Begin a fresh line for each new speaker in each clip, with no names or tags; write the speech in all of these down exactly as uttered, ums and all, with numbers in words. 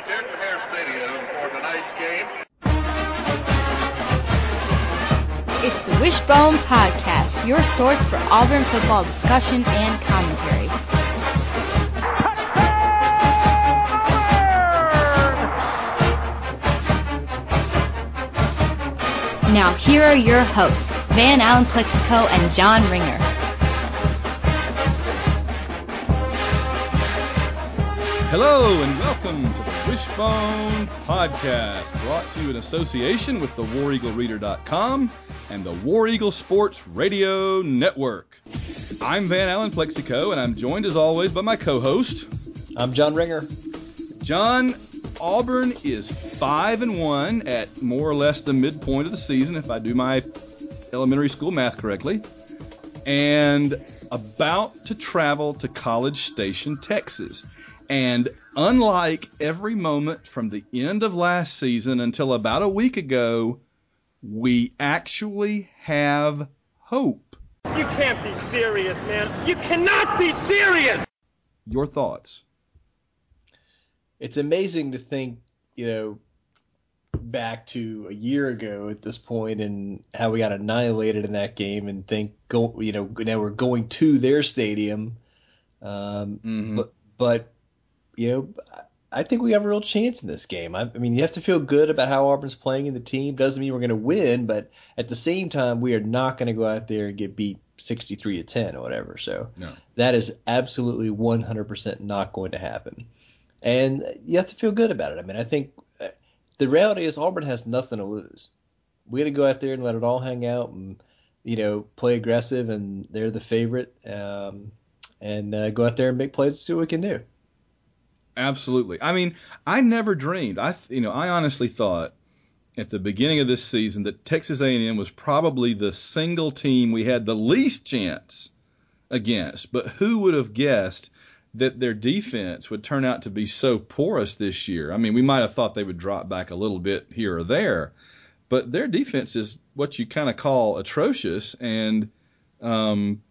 the Jordan Hare Stadium for tonight's game.
It's the Wishbone Podcast, your source for Auburn football discussion and commentary. Now here are your hosts, Van Allen Plexico and John Ringer.
Hello and welcome to the Wishbone Podcast, brought to you in association with the War Eagle Reader dot com and the War Eagle Sports Radio Network. I'm Van Allen Plexico, and I'm joined as always by my co-host.
I'm John Ringer.
John, Auburn is five and one at more or less the midpoint of the season, if I do my elementary school math correctly, and about to travel to College Station, Texas. And unlike every moment from the end of last season until about a week ago, we actually have hope.
You can't be serious, man. You cannot be serious!
Your thoughts?
It's amazing to think, you know, back to a year ago at this point and how we got annihilated in that game and think, go, you know, now we're going to their stadium. Um,
Mm-hmm.
But, but, you know, I think we have a real chance in this game. I, I mean, you have to feel good about how Auburn's playing in the team. Doesn't mean we're going to win, but at the same time, we are not going to go out there and get beat sixty-three to ten or whatever. So
No.
That is absolutely one hundred percent not going to happen. And you have to feel good about it. I mean, I think the reality is Auburn has nothing to lose. We got to go out there and let it all hang out and, you know, play aggressive, and they're the favorite, um, and uh, go out there and make plays and see what we can do.
Absolutely. I mean, I never dreamed. I, you know, I honestly thought at the beginning of this season that Texas A and M was probably the single team we had the least chance against. But who would have guessed that their defense would turn out to be so porous this year? I mean, we might have thought they would drop back a little bit here or there, but their defense is what you kind of call atrocious. And um,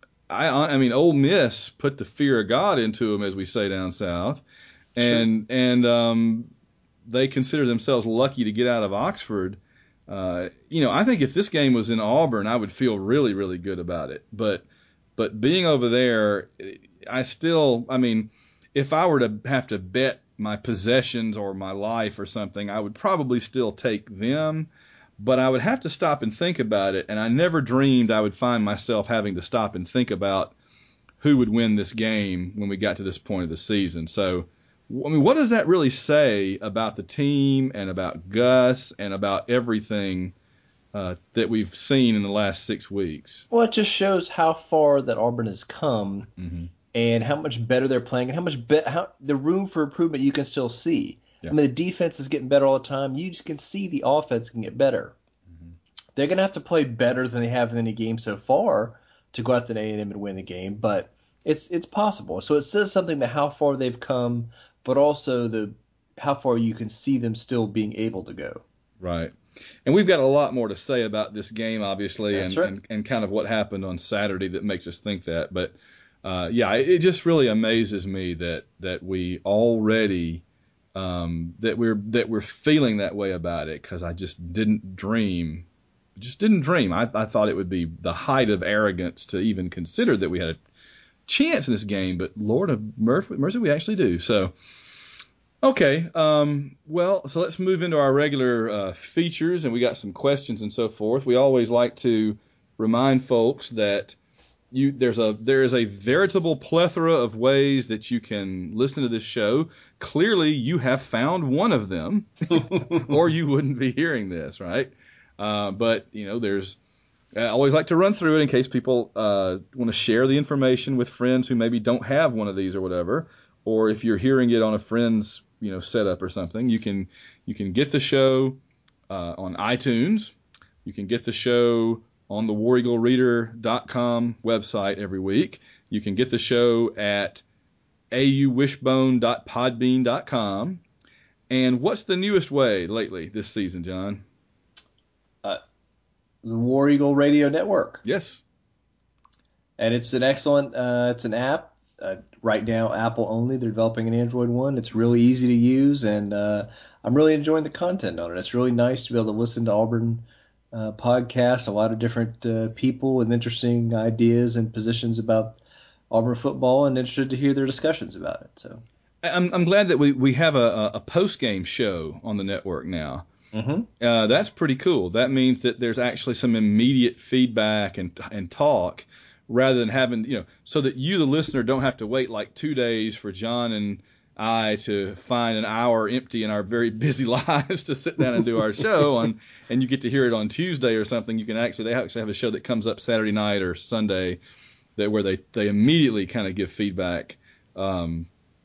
I, I mean, Ole Miss put the fear of God into them, as we say down south, and sure. and um, they consider themselves lucky to get out of Oxford. Uh, you know, I think if this game was in Auburn, I would feel really, really good about it. But but being over there, I still, I mean, if I were to have to bet my possessions or my life or something, I would probably still take them. But I would have to stop and think about it, and I never dreamed I would find myself having to stop and think about who would win this game when we got to this point of the season. So, I mean, what does that really say about the team and about Gus and about everything uh, that we've seen in the last six weeks?
Well, it just shows how far that Auburn has come,
mm-hmm.
and how much better they're playing, and how much be- how the room for improvement you can still see. Yeah. I mean, the defense is getting better all the time. You just can see the offense can get better. Mm-hmm. They're going to have to play better than they have in any game so far to go out to A and M and win the game, but it's it's possible. So it says something about how far they've come, but also the how far you can see them still being able to go.
Right. And we've got a lot more to say about this game, obviously, and,
right.
and, and kind of what happened on Saturday that makes us think that. But, uh, yeah, it, it just really amazes me that that we already um, that we're that we're feeling that way about it, because I just didn't dream, just didn't dream. I, I thought it would be the height of arrogance to even consider that we had a chance in this game, but Lord of mercy, we actually do. So. Okay, um, well, so let's move into our regular uh, features, and we got some questions and so forth. We always like to remind folks that you there's a there is a veritable plethora of ways that you can listen to this show. Clearly, you have found one of them, or you wouldn't be hearing this, right? Uh, but you know, there's I always like to run through it in case people uh, want to share the information with friends who maybe don't have one of these or whatever. Or if you're hearing it on a friend's, you know, setup or something, you can you can get the show uh, on iTunes. You can get the show on the War Eagle Reader dot com website every week. You can get the show at a u wishbone dot podbean dot com. And what's the newest way lately this season, John?
Uh, the War Eagle Radio Network.
Yes.
And it's an excellent, uh, it's an app. uh, right now Apple only. They're developing an Android one. It's really easy to use, and uh, I'm really enjoying the content on it. It's really nice to be able to listen to Auburn uh, podcasts, a lot of different uh, people with interesting ideas and positions about Auburn football, and interested to hear their discussions about it. So
I'm I'm glad that we, we have a, a post game show on the network now.
mm-hmm.
Uh, that's pretty cool. That means that there's actually some immediate feedback and and talk, rather than having, you know, so that you, the listener, don't have to wait like two days for John and I to find an hour empty in our very busy lives to sit down and do our show on, and you get to hear it on Tuesday or something. You can actually, they actually have a show that comes up Saturday night or Sunday that where they, they immediately kind of give feedback, um,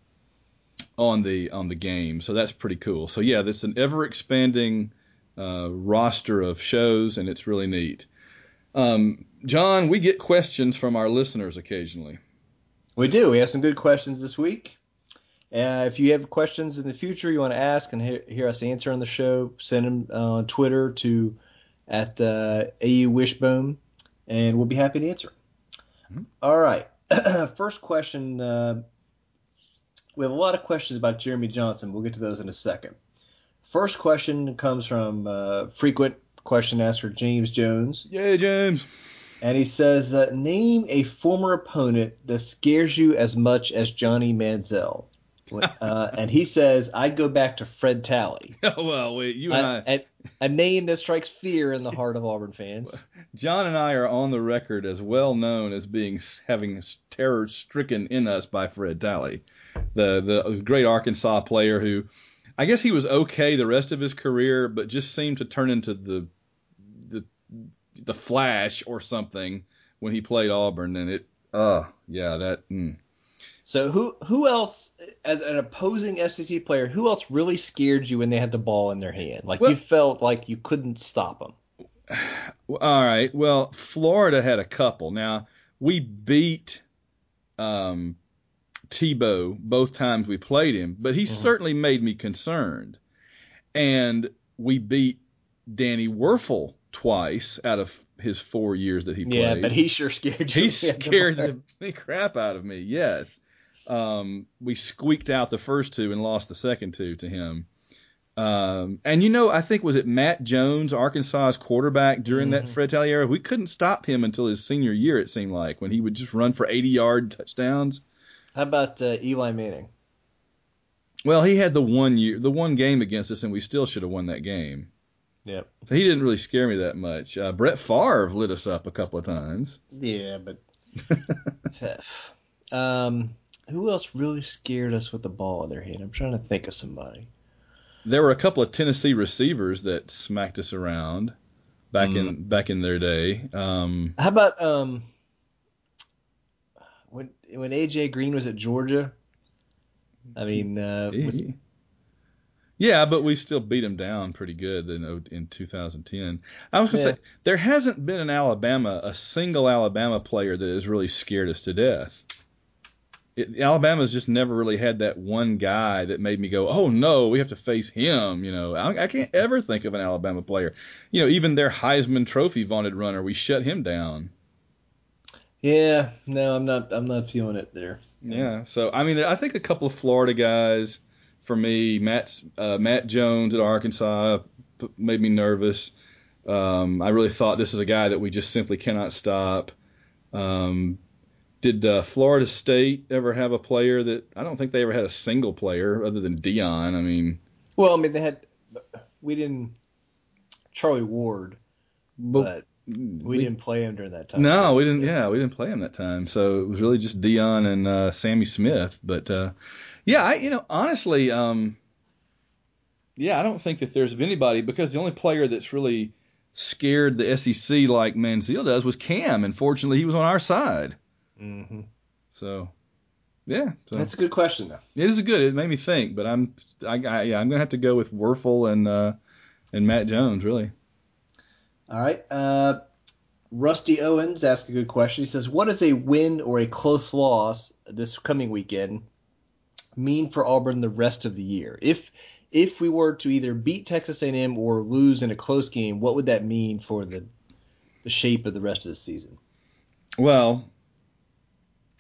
on the, on the game. So that's pretty cool. So yeah, that's an ever expanding, uh, roster of shows, and it's really neat. Um, John, we get questions from our listeners occasionally.
We do. We have some good questions this week. Uh, if you have questions in the future you want to ask and hear, hear us answer on the show, send them uh, on Twitter to at uh, A U Wishbone, and we'll be happy to answer. Mm-hmm. All right. First question. Uh, we have a lot of questions about Jeremy Johnson. We'll get to those in a second. First question comes from uh, frequent question asker James Jones.
Yay, James.
And he says, uh, name a former opponent that scares you as much as Johnny Manziel. Uh, and he says, I'd go back to Fred Talley.
Oh, well, wait, you and
a,
I.
A, a name that strikes fear in the heart of Auburn fans.
John and I are on the record as well known as being having terror stricken in us by Fred Talley, the, the great Arkansas player who, I guess he was okay the rest of his career, but just seemed to turn into the the the Flash or something when he played Auburn. And it, oh, yeah, that. Mm.
So who who else, as an opposing S E C player, who else really scared you when they had the ball in their hand? Like well, you felt like you couldn't stop them.
All right. Well, Florida had a couple. Now, we beat um, Tebow both times we played him, but he mm-hmm. certainly made me concerned. And we beat Danny Werfel twice out of his four years that he played.
Yeah, but he sure scared you.
He scared the, the crap out of me, yes. Um, we squeaked out the first two and lost the second two to him. Um, and, you know, I think, was it Matt Jones, Arkansas's quarterback during mm-hmm. that Fred Talley era? We couldn't stop him until his senior year, it seemed like, when he would just run for eighty-yard touchdowns.
How about uh, Eli Manning?
Well, he had the one year, the one game against us, and we still should have won that game.
Yep.
So he didn't really scare me that much. Uh, Brett Favre lit us up a couple of times.
Yeah, but um, who else really scared us with the ball in their hand? I'm trying to think of somebody.
There were a couple of Tennessee receivers that smacked us around back mm. in back in their day. Um,
How about um, when when A J Green was at Georgia? I mean, uh,
he,
was,
yeah, but we still beat him down pretty good in in two thousand ten. I was going to yeah. say, there hasn't been an Alabama, a single Alabama player that has really scared us to death. It, Alabama's just never really had that one guy that made me go, oh, no, we have to face him. You know, I, I can't ever think of an Alabama player. You know, even their Heisman Trophy vaunted runner, we shut him down.
Yeah, no, I'm not I'm not feeling it there.
Yeah, so, I mean, I think a couple of Florida guys, for me, Matt, uh, Matt Jones at Arkansas made me nervous. Um, I really thought this is a guy that we just simply cannot stop. Um, did uh, Florida State ever have a player that – I don't think they ever had a single player other than Dion. I mean –
Well, I mean, they had – we didn't – Charlie Ward, but we, we didn't play him during that time.
No, we didn't – yeah, we didn't play him that time. So it was really just Dion and uh, Sammy Smith. But, uh, yeah, I you know, honestly, um, yeah, I don't think that there's anybody, because the only player that's really scared the S E C like Manziel does was Cam, and fortunately he was on our side.
Mm-hmm.
So, yeah. So.
That's a good question, though.
It is a good. It made me think, but I'm, I, I yeah, I'm gonna have to go with Werfel and uh, and Matt Jones, really.
All right. Uh, Rusty Owens asked a good question. He says, "What does a win or a close loss this coming weekend mean for Auburn the rest of the year? If if we were to either beat Texas A and M or lose in a close game, what would that mean for the the shape of the rest of the season?"
Well,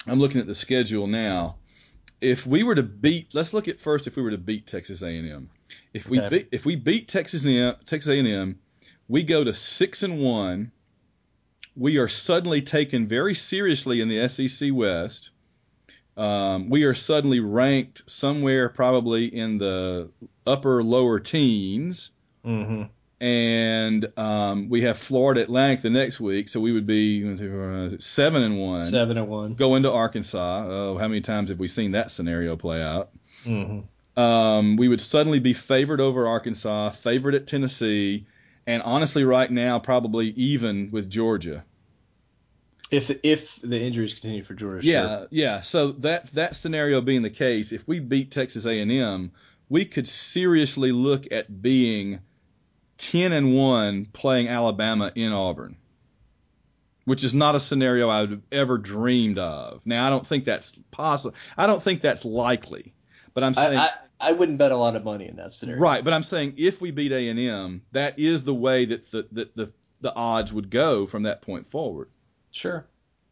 I'm looking at the schedule now. If we were to beat, let's look at first if we were to beat Texas A and M. If we
Okay.
beat, if we beat Texas A and M, Texas A and M, we go to six and one. We are suddenly taken very seriously in the S E C West. Um, we are suddenly ranked somewhere probably in the upper lower teens.
Mm-hmm.
And um, we have Florida Atlantic the next week, so we would be uh, seven and one.
Seven and one.
Go into Arkansas. Oh, how many times have we seen that scenario play out?
Mm-hmm.
Um, we would suddenly be favored over Arkansas, favored at Tennessee, and honestly, right now, probably even with Georgia.
If if the injuries continue for Georgia.
Yeah,
Sure.
yeah. So that that scenario being the case, if we beat Texas A and M, we could seriously look at being ten and one playing Alabama in Auburn, which is not a scenario I would have ever dreamed of. Now, I don't think that's possible. I don't think that's likely, but I'm saying
I, I, I wouldn't bet a lot of money in that scenario.
right. But I'm saying if we beat A and M, that is the way that the that the the odds would go from that point forward.
Sure.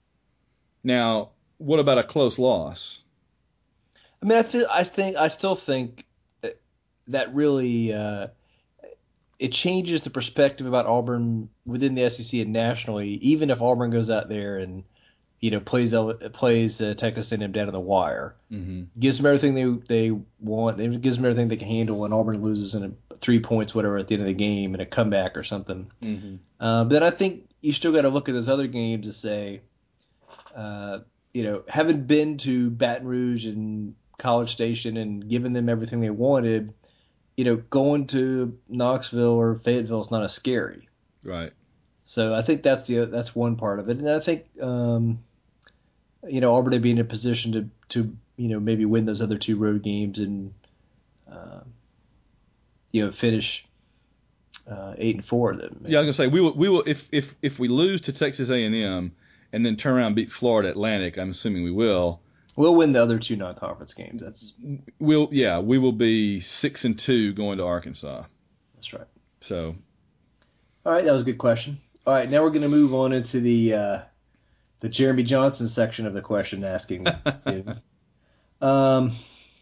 Now, what about a close loss?
I mean, I feel I think I still think that really uh, it changes the perspective about Auburn within the S E C and nationally. Even if Auburn goes out there and you know plays plays uh, Texas A and M down to the wire,
Mm-hmm.
gives them everything they they want, it gives them everything they can handle, and Auburn loses in a, three points, whatever, at the end of the game in a comeback or something.
Mm-hmm.
Uh, but then I think you still got to look at those other games and say, uh, you know, having been to Baton Rouge and College Station and giving them everything they wanted, you know, going to Knoxville or Fayetteville is not as scary.
Right.
So I think that's the that's one part of it, and I think um, you know Auburn would be in a position to to you know maybe win those other two road games and uh, you know finish uh, eight and four. Then
Yeah, I was gonna say we will we will if if if we lose to Texas A and M and then turn around and beat Florida Atlantic, I'm assuming we will.
We'll win the other two non-conference games. That's
We'll yeah, we will be six and two going to Arkansas.
that's right.
So
All right, that was a good question. All right, now we're going to move on into the uh, the Jeremy Johnson section of the question asking. Stephen. Um,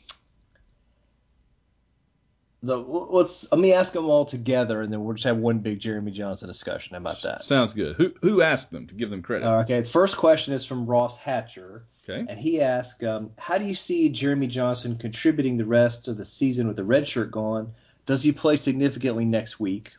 so let's let me ask them all together, and then we'll just have one big Jeremy Johnson discussion. How about that?
sounds good. Who who asked them to give them credit?
Uh, okay, first question is from Ross Hatcher,
Okay.
and he asked, um, "How do you see Jeremy Johnson contributing the rest of the season with the red shirt gone? Does he play significantly next week?"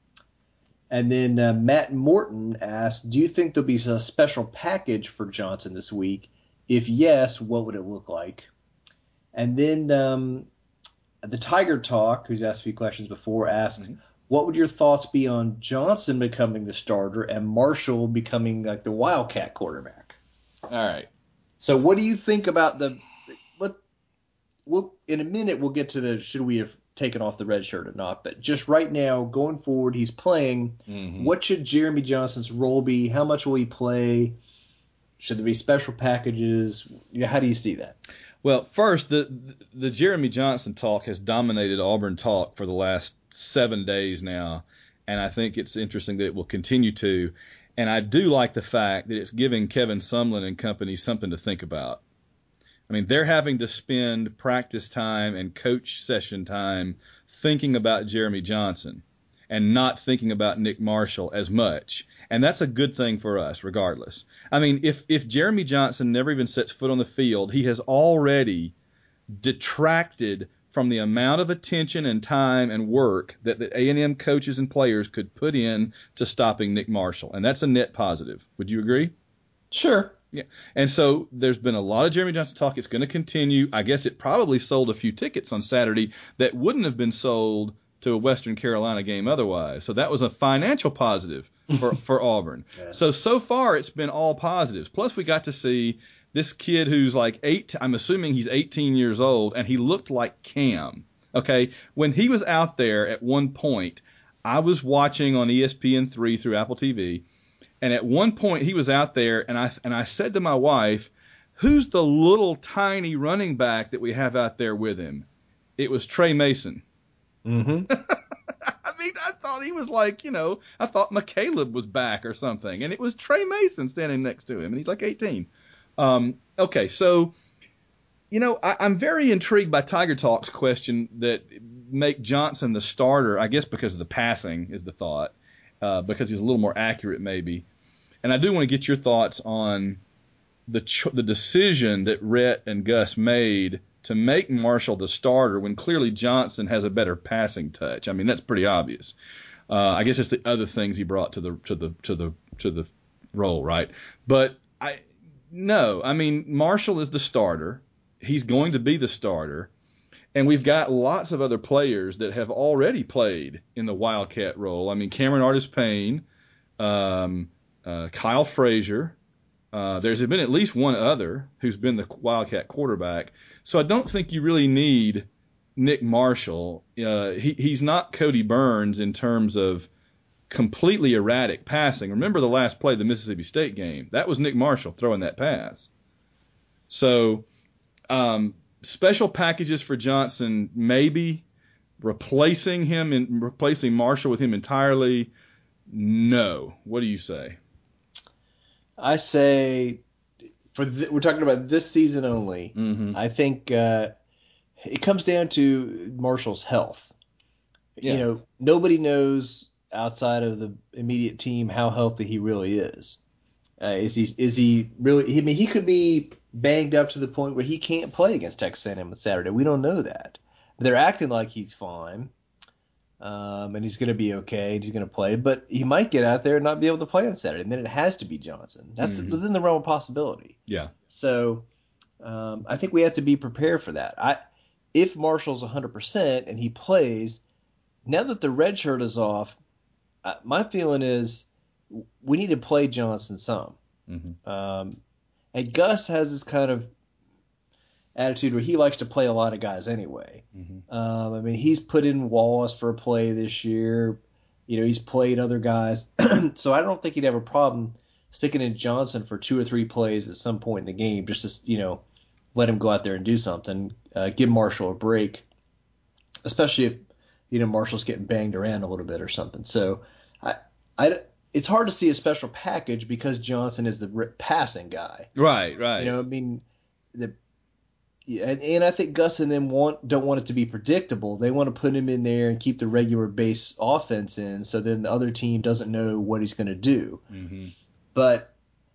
And then uh, Matt Morton asked, "Do you think there'll be a special package for Johnson this week? If yes, what would it look like?" And then um, the Tiger Talk, who's asked a few questions before, asked,
Mhm.
"What would your thoughts be on Johnson becoming the starter and Marshall becoming like the Wildcat quarterback?"
All right.
So, what do you think about the? What? We'll, in a minute, we'll get to the should we have taken off the red shirt or not. But just right now, going forward, he's playing.
Mm-hmm.
What should Jeremy Johnson's role be? How much will he play? Should there be special packages? Yeah, how do you see that?
Well, first, the, the the Jeremy Johnson talk has dominated Auburn talk for the last seven days now, and I think it's interesting that it will continue to. And I do like the fact that it's giving Kevin Sumlin and company something to think about. I mean, they're having to spend practice time and coach session time thinking about Jeremy Johnson and not thinking about Nick Marshall as much. And that's a good thing for us, regardless. I mean, if, if Jeremy Johnson never even sets foot on the field, he has already detracted from the amount of attention and time and work that the A and M coaches and players could put in to stopping Nick Marshall. And that's a net positive. Would you agree?
Sure.
Yeah. And so there's been a lot of Jeremy Johnson talk. It's going to continue. I guess it probably sold a few tickets on Saturday that wouldn't have been sold to a Western Carolina game otherwise. So that was a financial positive for, for Auburn.
Yeah.
So, so far it's been all positives. Plus we got to see this kid who's like eight, I'm assuming he's eighteen years old, and he looked like Cam. Okay. When he was out there at one point, I was watching on E S P N three through Apple T V. And at one point he was out there, and I and I said to my wife, "Who's the little tiny running back that we have out there with him?" It was Trey Mason.
Mm-hmm.
I mean, I thought he was like, you know, I thought McCaleb was back or something, and it was Trey Mason standing next to him, and he's like eighteen. Um, okay, so, you know, I, I'm very intrigued by Tiger Talk's question that make Johnson the starter, I guess because of the passing is the thought, uh, because he's a little more accurate maybe. And I do want to get your thoughts on the ch- the decision that Rhett and Gus made to make Marshall the starter when clearly Johnson has a better passing touch. I mean, that's pretty obvious. Uh, I guess it's the other things he brought to the to the to the to the role, right? But I no, I mean Marshall is the starter. He's going to be the starter, and we've got lots of other players that have already played in the Wildcat role. I mean, Cameron Artis-Payne, um, uh, Kyle Frazier. Uh, there's been at least one other who's been the Wildcat quarterback. So I don't think you really need Nick Marshall. Uh, he, he's not Cody Burns in terms of completely erratic passing. Remember the last play of the Mississippi State game? That was Nick Marshall throwing that pass. So um, special packages for Johnson, maybe. Replacing him and replacing Marshall with him entirely, no. What do you say?
I say, for th- we're talking about this season only.
Mm-hmm.
I think uh, it comes down to Marshall's health.
Yeah.
You know, nobody knows outside of the immediate team how healthy he really is. Uh, is he? Is he really? I mean, he could be banged up to the point where he can't play against Texas A and M on Saturday. We don't know that. They're acting like he's fine. Um, and he's going to be okay. He's going to play, but he might get out there and not be able to play on Saturday. And then it has to be Johnson. That's
Mm-hmm.
within the realm of possibility.
Yeah.
So um, I think we have to be prepared for that. I, if Marshall's one hundred percent and he plays, now that the red shirt is off, uh, my feeling is we need to play Johnson some.
Mm-hmm.
Um, and Gus has this kind of attitude where he likes to play a lot of guys anyway.
Mm-hmm.
Um, I mean, he's put in Wallace for a play this year. You know, he's played other guys. So I don't think he'd have a problem sticking in Johnson for two or three plays at some point in the game, just to, you know, let him go out there and do something. Uh, give Marshall a break, especially if, you know, Marshall's getting banged around a little bit or something. So I, I, it's hard to see a special package because Johnson is the passing guy.
Right, right.
You know, I mean, the Yeah, and, and I think Gus and them want don't want it to be predictable. They want to put him in there and keep the regular base offense in, so then the other team doesn't know what he's going to do.
Mm-hmm.
But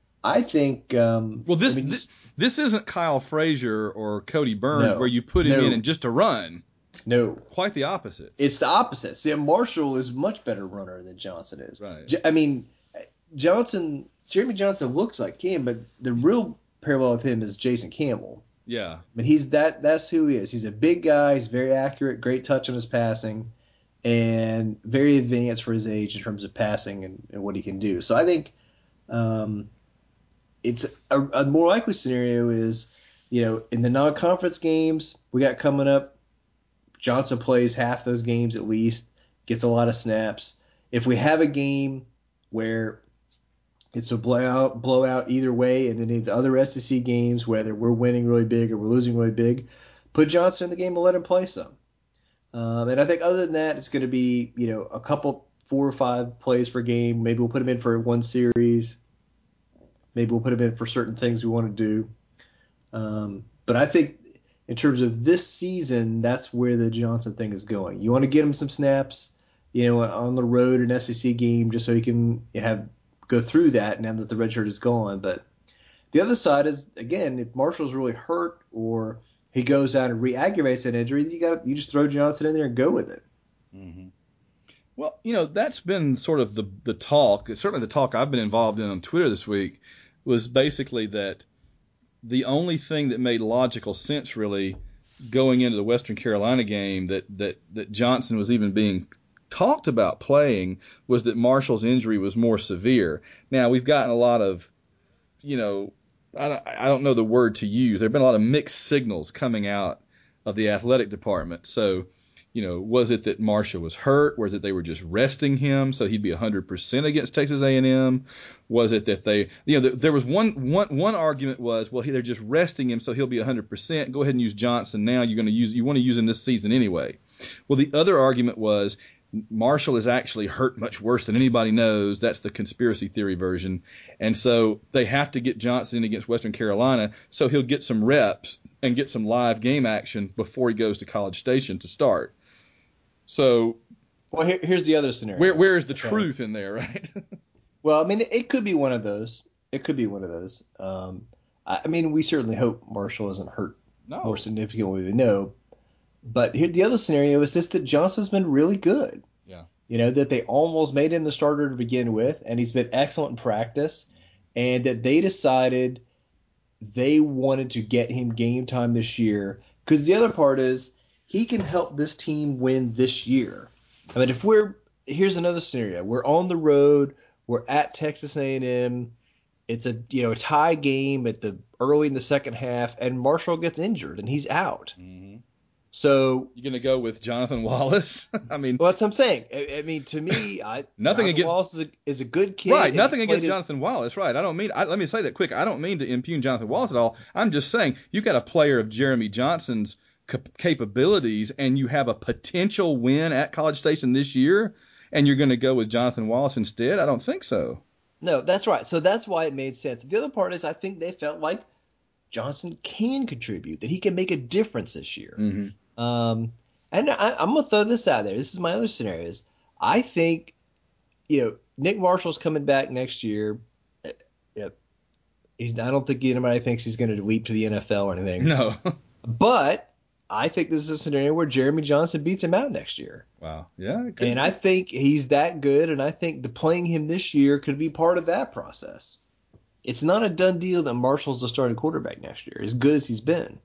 I think um,
well, this,
I mean,
this this isn't Kyle Frazier or Cody Burns
No,
where you put him
no.
in and just to run.
No,
Quite the opposite.
it's the opposite. See, Marshall is a much better runner than Johnson is.
Right.
J- I mean, Johnson, Jeremy Johnson looks like him, but the real parallel with him is Jason Campbell.
Yeah.
But he's that that's who he is. He's a big guy, he's very accurate, great touch on his passing, and very advanced for his age in terms of passing and, and what he can do. So I think um, it's a, a more likely scenario is, you know, in the non-conference games we got coming up, Johnson plays half those games at least, gets a lot of snaps. If we have a game where it's a blowout, blowout either way, and then in the other S E C games, whether we're winning really big or we're losing really big, put Johnson in the game and let him play some. Um, and I think other than that, it's going to be, you know, a couple, four or five plays per game. Maybe we'll put him in for one series. Maybe we'll put him in for certain things we want to do. Um, but I think in terms of this season, that's where the Johnson thing is going. You want to get him some snaps, you know, on the road, an S E C game, just so he can have go through that now that the red shirt is gone. But the other side is, again, if Marshall's really hurt or he goes out and re-aggravates that injury, you got you just throw Johnson in there and go with it.
Mm-hmm. Well, you know, that's been sort of the the talk. Certainly the talk I've been involved in on Twitter this week was basically that the only thing that made logical sense really going into the Western Carolina game that that, that Johnson was even being talked about playing was that Marshall's injury was more severe. Now, we've gotten a lot of, you know, I don't, I don't know the word to use. There have been a lot of mixed signals coming out of the athletic department. So, you know, was it that Marshall was hurt? Was it they were just resting him so he'd be one hundred percent against Texas A and M? Was it that they, you know, there was one one one argument was, well, they're just resting him so he'll be one hundred percent. Go ahead and use Johnson now. You're going to use, you want to use him this season anyway. Well, the other argument was, Marshall is actually hurt much worse than anybody knows. That's the conspiracy theory version. And so they have to get Johnson in against Western Carolina so he'll get some reps and get some live game action before he goes to College Station to start. So,
well, here, here's the other scenario.
Where where is the
okay.
truth in there, right?
Well, I mean, it, it could be one of those. It could be one of those. Um, I, I mean, we certainly hope Marshall isn't hurt
no.
more significantly than we know. But here, the other scenario is this: that Johnson's been really good.
Yeah.
You know, that they almost made him the starter to begin with, and he's been excellent in practice, and that they decided they wanted to get him game time this year. Because the other part is he can help this team win this year. I mean, if we're here's another scenario: we're on the road, we're at Texas A and M. It's a you know a tie game at the early in the second half, and Marshall gets injured and he's out.
Mm-hmm.
So
you're gonna go with Jonathan Wallace? I mean,
well, that's what I'm saying. I, I mean, to me, I
nothing
Jonathan
against
Wallace is a, is a good kid.
Right, nothing against
his,
Jonathan Wallace. Right, I don't mean. I, let me say that quick. I don't mean to impugn Jonathan Wallace at all. I'm just saying you got a player of Jeremy Johnson's cap- capabilities, and you have a potential win at College Station this year, and you're going to go with Jonathan Wallace instead. I don't think so.
No, that's right. So that's why it made sense. The other part is I think they felt like Johnson can contribute, that he can make a difference this year.
Mm-hmm.
Um, and I, I'm going to throw this out there. This is my other scenarios. I think, you know, Nick Marshall's coming back next year. Yep. He's, I don't think anybody thinks he's going to leap to the N F L or anything.
No.
But I think this is a scenario where Jeremy Johnson beats him out next year.
Wow. Yeah.
And be. I think he's that good, and I think the playing him this year could be part of that process. It's not a done deal that Marshall's the starting quarterback next year, as good as he's been.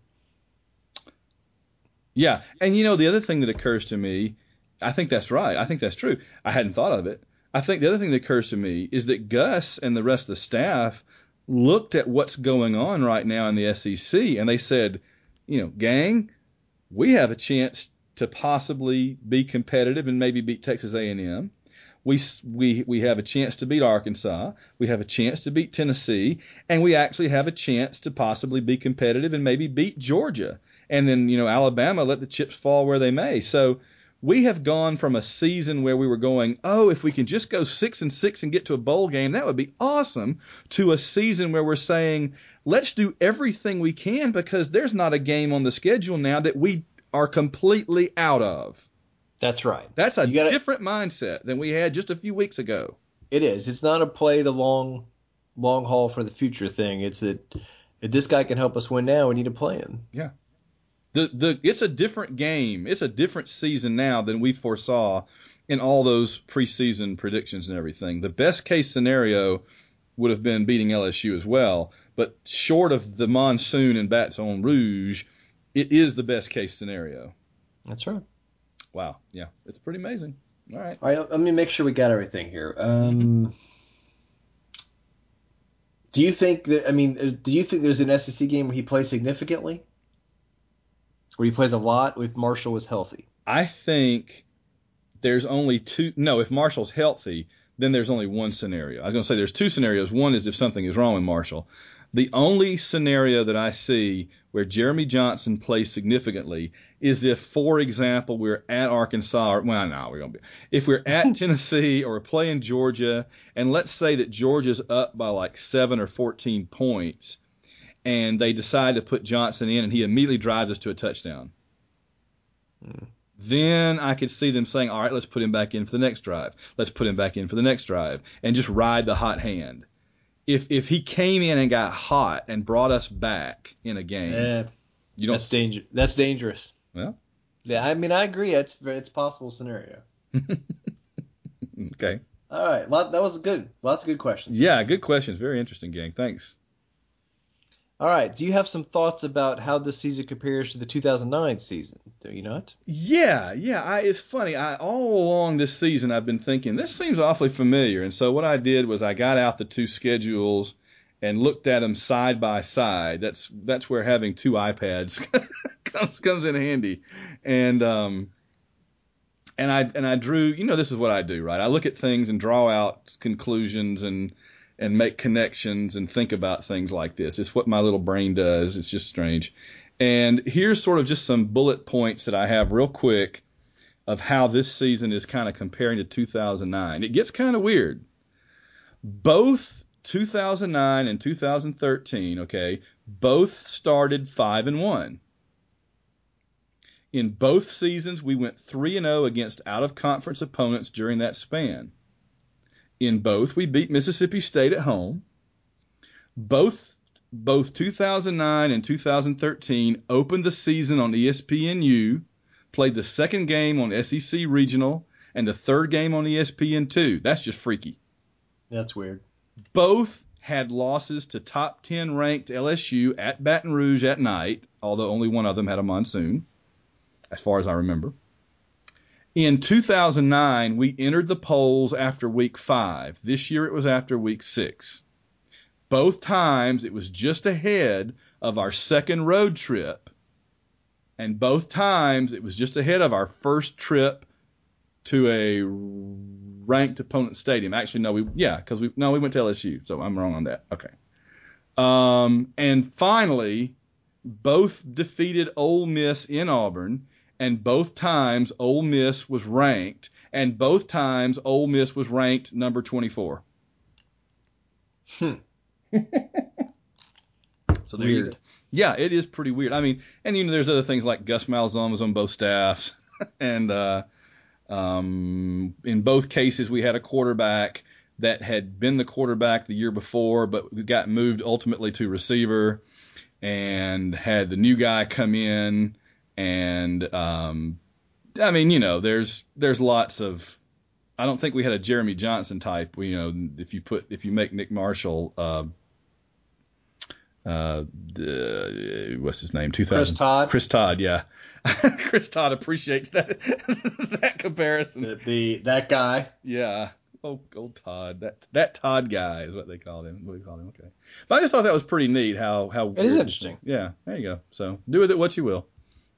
Yeah, and you know, the other thing that occurs to me, I think that's right. I think that's true. I hadn't thought of it. I think the other thing that occurs to me is that Gus and the rest of the staff looked at what's going on right now in the S E C, and they said, you know, gang, we have a chance to possibly be competitive and maybe beat Texas A and M. We, we, we have a chance to beat Arkansas. We have a chance to beat Tennessee. And we actually have a chance to possibly be competitive and maybe beat Georgia. And then, you know, Alabama, let the chips fall where they may. So we have gone from a season where we were going, oh, if we can just go six and six and get to a bowl game, that would be awesome, to a season where we're saying, let's do everything we can because there's not a game on the schedule now that we are completely out of.
That's right.
That's a
gotta,
different mindset than we had just a few weeks ago.
It is. It's not a play the long, long haul for the future thing. It's that if this guy can help us win now, we need to play him.
Yeah. The the it's a different game. It's a different season now than we foresaw in all those preseason predictions and everything. The best case scenario would have been beating L S U as well, but short of the monsoon and Baton Rouge, it is the best case scenario.
That's right.
Wow. Yeah, it's pretty amazing. All right.
All right. Let me make sure we got everything here. Um, do you think that? I mean, do you think there's an S E C game where he plays significantly? Where he plays a lot if Marshall is healthy?
I think there's only two. No, if Marshall's healthy, then there's only one scenario. I was going to say there's two scenarios. One is if something is wrong with Marshall. The only scenario that I see where Jeremy Johnson plays significantly is if, for example, we're at Arkansas. Or, well, no, we're going to be. If we're at Tennessee or we're playing Georgia, and let's say that Georgia's up by like seven or fourteen points, and they decide to put Johnson in, and he immediately drives us to a touchdown. Hmm. Then I could see them saying, all right, let's put him back in for the next drive. Let's put him back in for the next drive, and just ride the hot hand. If if he came in and got hot and brought us back in a game,
yeah,
you don't.
That's danger. That's dangerous.
Well,
yeah, I mean, I agree. It's it's a possible scenario.
Okay.
All right. Well, that was good. Lots of good questions.
Yeah, good questions. Very interesting, gang. Thanks.
All right. Do you have some thoughts about how this season compares to the two thousand nine season? Do you not?
Yeah, yeah. I, it's funny. I all along this season I've been thinking this seems awfully familiar, and so what I did was I got out the two schedules and looked at them side by side. That's that's where having two iPads comes comes in handy, and um and I and I drew. You know, this is what I do, right? I look at things and draw out conclusions and. and make connections and think about things like this. It's what my little brain does. It's just strange. And here's sort of just some bullet points that I have real quick of how this season is kind of comparing to two thousand nine. It gets kind of weird. Both two thousand nine and two thousand thirteen, okay, both started five and one. In both seasons, we went three and oh against out-of-conference opponents during that span. In both, we beat Mississippi State at home. Both both two thousand nine and two thousand thirteen opened the season on E S P N U, played the second game on S E C Regional, and the third game on E S P N two. That's just freaky.
That's weird.
Both had losses to top ten ranked L S U at Baton Rouge at night, although only one of them had a monsoon, as far as I remember. In two thousand nine, we entered the polls after week five. This year it was after week six. Both times it was just ahead of our second road trip, and both times it was just ahead of our first trip to a ranked opponent stadium. Actually, no, we yeah, because we no, we went to L S U, so I'm wrong on that. Okay. Um, and finally, both defeated Ole Miss in Auburn, and both times Ole Miss was ranked, and both times Ole Miss was ranked number twenty-four.
Hmm.
So there you go. Yeah, it is pretty weird. I mean, and you know, there's other things like Gus Malzahn was on both staffs, and uh, um, in both cases we had a quarterback that had been the quarterback the year before, but got moved ultimately to receiver, and had the new guy come in, and um, I mean, you know, there's there's lots of. I don't think we had a Jeremy Johnson type. You know, if you put if you make Nick Marshall. Uh, Uh, uh, what's his name? two thousand
Chris Todd.
Chris Todd, yeah. Chris Todd appreciates that that comparison.
The, the that guy.
Yeah. Oh, old Todd. That that Todd guy is what they called him. What we called him. Okay. But I just thought that was pretty neat. How how
it is interesting.
Yeah. There you go. So do with it what you will.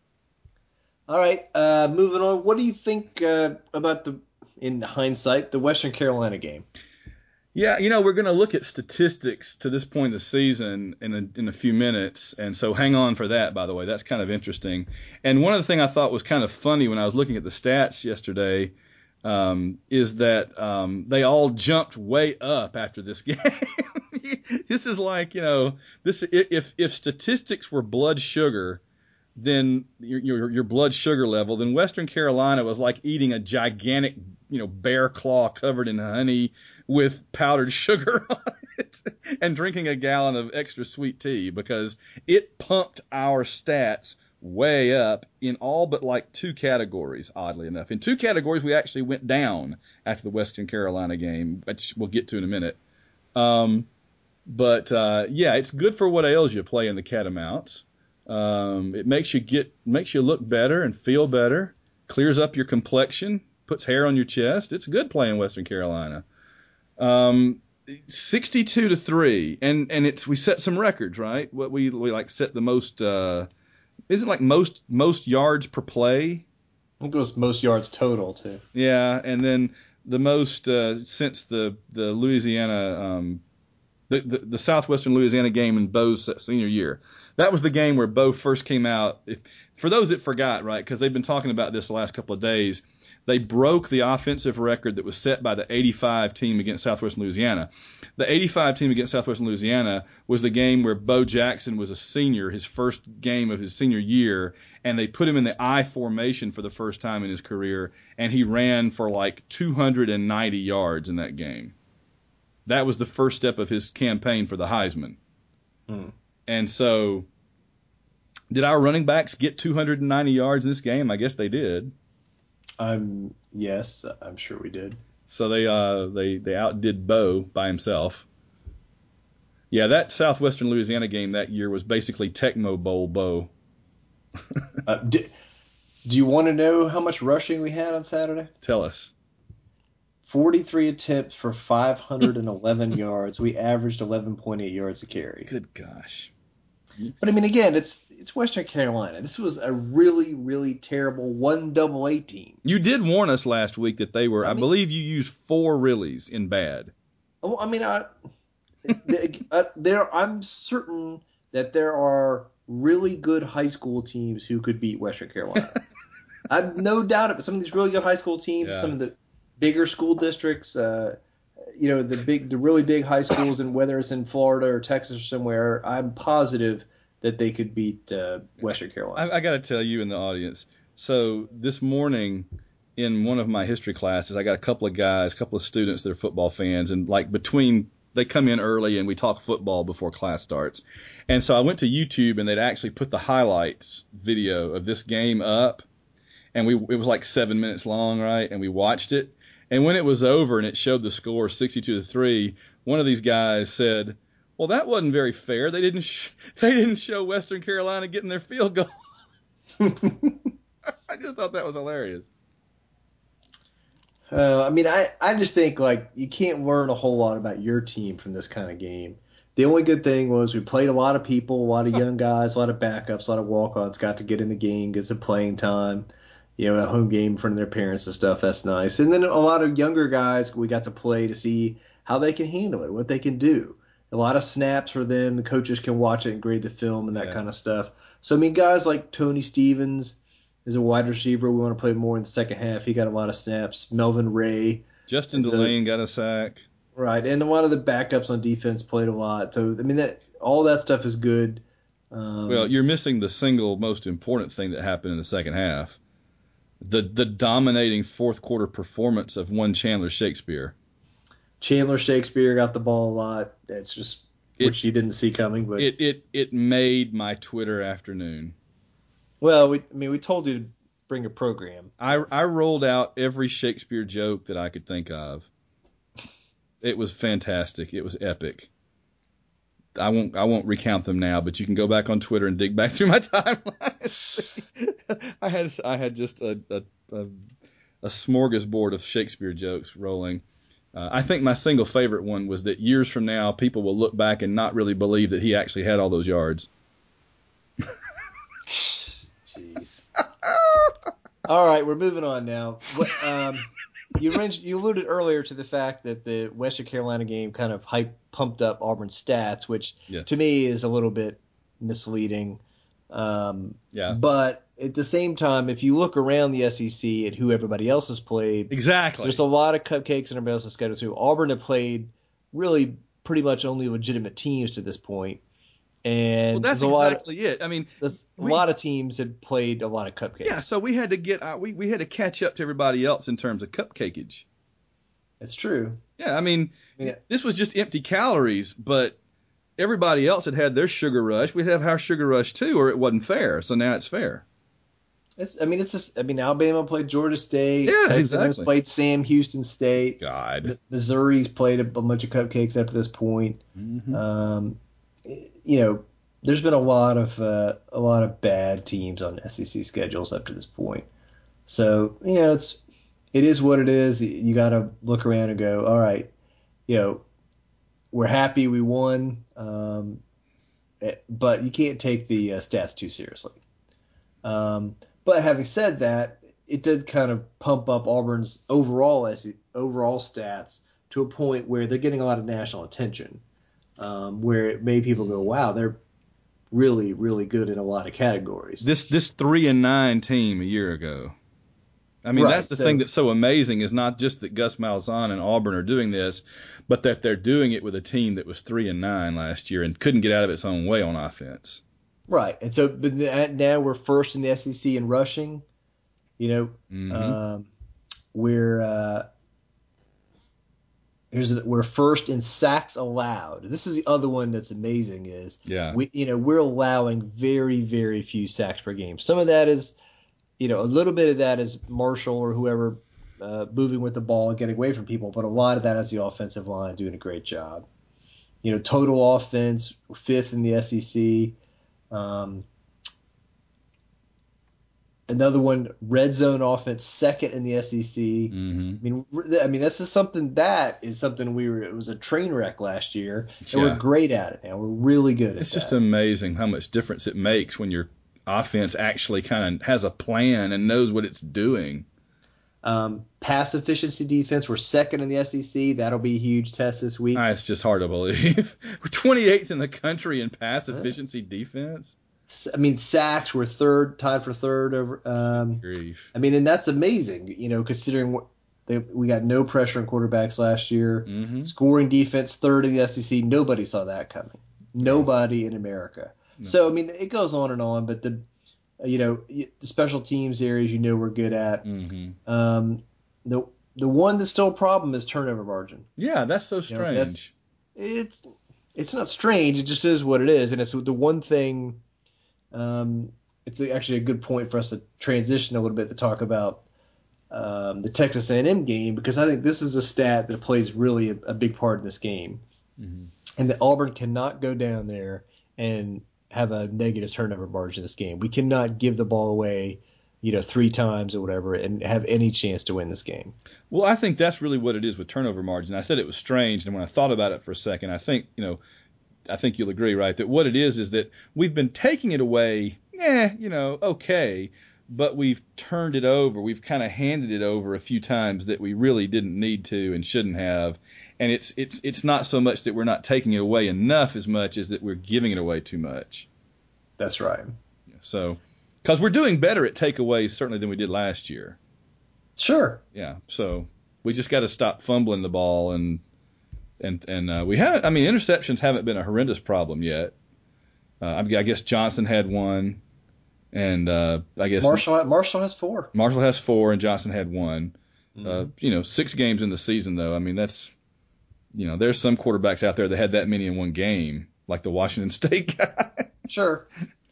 All right. Uh, moving on. What do you think uh, about the, in hindsight, the Western Carolina game?
Yeah, you know, we're going to look at statistics to this point of the season in a, in a few minutes, and so hang on for that, by the way. That's kind of interesting. And one of the things I thought was kind of funny when I was looking at the stats yesterday um, is that um, they all jumped way up after this game. This is like, you know, this if if statistics were blood sugar, then your, your your blood sugar level, then Western Carolina was like eating a gigantic, you know, bear claw covered in honey with powdered sugar on it and drinking a gallon of extra sweet tea, because it pumped our stats way up in all but like two categories, oddly enough. In two categories, we actually went down after the Western Carolina game, which we'll get to in a minute. Um, but, uh, yeah, it's good for what ails you playing the Catamounts. Um, it makes you get, makes you look better and feel better, clears up your complexion, puts hair on your chest. It's good playing Western Carolina. Um, sixty-two to three, and and it's we set some records, right? What we we like set the most. Uh, isn't like most most yards per play.
I think it was most yards total too.
Yeah, and then the most uh, since the the Louisiana um, the, the the Southwestern Louisiana game in Bo's senior year. That was the game where Bo first came out. If, for those that forgot, right, because they've been talking about this the last couple of days. They broke the offensive record that was set by the eighty-five team against Southwestern Louisiana. The eighty-five team against Southwestern Louisiana was the game where Bo Jackson was a senior, his first game of his senior year, and they put him in the I formation for the first time in his career, and he ran for like two hundred ninety yards in that game. That was the first step of his campaign for the Heisman. Hmm. And so, did our running backs get two hundred ninety yards in this game? I guess they did.
Um, yes, I'm sure we did.
So they uh they they outdid Bo by himself. Yeah, that Southwestern Louisiana game that year was basically Tecmo Bowl Bo.
uh, do, do you want to know how much rushing we had on Saturday?
Tell us.
forty-three attempts for five hundred eleven yards. We averaged eleven point eight yards a carry.
Good gosh.
But I mean, again, it's it's Western Carolina. This was a really, really terrible one double A team.
You did warn us last week that they were. I, I mean, believe you used four reallys in bad.
Oh, I mean, I, uh, there. I'm certain that there are really good high school teams who could beat Western Carolina. I've no doubt it. But some of these really good high school teams,
Yeah.
some of the bigger school districts, uh, you know, the big, the really big high schools, and whether it's in Florida or Texas or somewhere, I'm positive that they could beat uh, Western Carolina.
I, I got to tell you in the audience. So this morning, in one of my history classes, I got a couple of guys, a couple of students that are football fans, and like between they come in early and we talk football before class starts. And so I went to YouTube and they'd actually put the highlights video of this game up, and we it was like seven minutes long, right? And we watched it. And when it was over and it showed the score sixty-two to three, one of these guys said, "Well, that wasn't very fair. They didn't sh- they didn't show Western Carolina getting their field goal." I just thought that was hilarious.
Uh, I mean, I, I just think, like, you can't learn a whole lot about your team from this kind of game. The only good thing was we played a lot of people, a lot of young guys, a lot of backups, a lot of walk-ons got to get in the game, get some playing time, you know, a home game in front of their parents and stuff. That's nice. And then a lot of younger guys we got to play to see how they can handle it, what they can do. A lot of snaps for them. The coaches can watch it and grade the film and that
Yeah.
kind of stuff. So, I mean, guys like Tony Stevens is a wide receiver. We want to play more in the second half. He got a lot of snaps. Melvin Ray.
Justin
is a-
Delane got a sack.
Right, and a lot of the backups on defense played a lot. So, I mean, that all that stuff is good. Um,
Well, you're missing the single most important thing that happened in the second half. The the dominating fourth quarter performance of one Chandler Shakespeare.
Chandler Shakespeare got the ball a lot. That's just
It-
which you didn't see coming. But
It it it made my Twitter afternoon.
well, we, I mean, we told you to bring a program.
I I rolled out every Shakespeare joke that I could think of. It was fantastic. It was epic. I won't I won't recount them now, but you can go back on Twitter and dig back through my timeline. I had I had just a, a a a smorgasbord of Shakespeare jokes rolling. Uh, I think my single favorite one was that years from now, people will look back and not really believe that he actually had all those yards.
Jeez. All right, we're moving on now. What, um, you mentioned, you alluded earlier to the fact that the Western Carolina game kind of hype pumped up Auburn's stats, which
Yes.
to me is a little bit misleading. Um,
Yeah.
But at the same time, if you look around the S E C at who everybody else has played,
Exactly.
there's a lot of cupcakes in everybody else's schedule too. Auburn have played really pretty much only legitimate teams to this point. And
well, that's
there's a lot of,
exactly it. I mean,
there's
we-
a lot of teams have played a lot of cupcakes.
yeah. So we had to get uh, we we had to catch up to everybody else in terms of cupcakeage.
It's true.
Yeah, I mean,
Yeah.
this was just empty calories, but everybody else had had their sugar rush. We'd have our sugar rush too, or it wasn't fair. So now it's fair.
It's, I mean, it's just, I mean, Alabama played Georgia State.
Yeah,
Texas
exactly.
played Sam Houston State.
God.
M- Missouri's played a, a bunch of cupcakes up to this point.
Mhm.
Um, you know, there's been a lot of uh, a lot of bad teams on S E C schedules up to this point. So you know, it's it is what it is. You got to look around and go, all right, you know, we're happy we won, um, eh, but you can't take the uh, stats too seriously. Um, but having said that, it did kind of pump up Auburn's overall S E C, overall stats to a point where they're getting a lot of national attention, um, where it made people go, wow, they're really, really good in a lot of categories.
This this three and nine team a year ago. I mean,
Right,
that's the
so-
thing that's so amazing is not just that Gus Malzahn and Auburn are doing this, but that they're doing it with a team that was three and nine last year and couldn't get out of its own way on offense.
Right, and so but th- now we're first in the S E C in rushing. You know,
Mhm.
um, we're uh, here's the- we're first in sacks allowed. This is the other one that's amazing is
Yeah.
we you know we're allowing very very few sacks per game. Some of that is you know a little bit of that is Marshall or whoever uh, moving with the ball and getting away from people, but a lot of that is the offensive line doing a great job. You know, total offense fifth in the S E C. Um, another one, red zone offense, second in the S E C.
hmm
I mean, we're- I mean, this is something that is something we were. It was a train wreck last year, and
Yeah.
we're great at it now. We're really good at
It's
that.
just amazing how much difference it makes when your offense actually kind of has a plan and knows what it's doing.
Um, pass efficiency defense, we're second in the S E C. That'll be a huge test this week.
Ah, it's just hard to believe. We're twenty-eighth in the country in pass efficiency defense.
I mean, sacks were third, tied for third. Over. Um,
Grief.
I mean, and that's amazing, you know, considering what they, we got no pressure on quarterbacks last year.
Mm-hmm.
Scoring defense, third in the S E C. Nobody saw that coming. Nobody in America.
No.
So, I mean, it goes on and on, but the, you know, the special teams areas you know we're good at.
Mm-hmm.
Um, the the one that's still a problem is turnover margin.
Yeah, that's so
You know, that's-
strange.
It's it's not strange. It just is what it is, and it's the one thing. Um, it's actually a good point for us to transition a little bit to talk about um, the Texas A and M game, because I think this is a stat that plays really a, a big part in this game,
Mm-hmm.
and that Auburn cannot go down there and have a negative turnover margin in this game. We cannot give the ball away, you know, three times or whatever, and have any chance to win this game.
Well, I think that's really what it is with turnover margin. I said it was strange, and when I thought about it for a second, I think, you know, I think you'll agree, right, that what it is is that we've been taking it away, eh, you know, okay, but we've turned it over. We've kind of handed it over a few times that we really didn't need to and shouldn't have. And it's it's it's not so much that we're not taking it away enough as much as that we're giving it away too much.
That's right.
So, because we're doing better at takeaways certainly than we did last year.
Sure.
Yeah. So we just got to stop fumbling the ball and and and uh, we haven't. I mean, interceptions haven't been a horrendous problem yet. Uh, I, I guess Johnson had one, and uh, I guess
Marshall Marshall has four.
Marshall has four, and Johnson had one.
Mm-hmm.
Uh, you know, six games in the season, though. I mean, that's, you know, there's some quarterbacks out there that had that many in one game, like the Washington State guy.
Sure.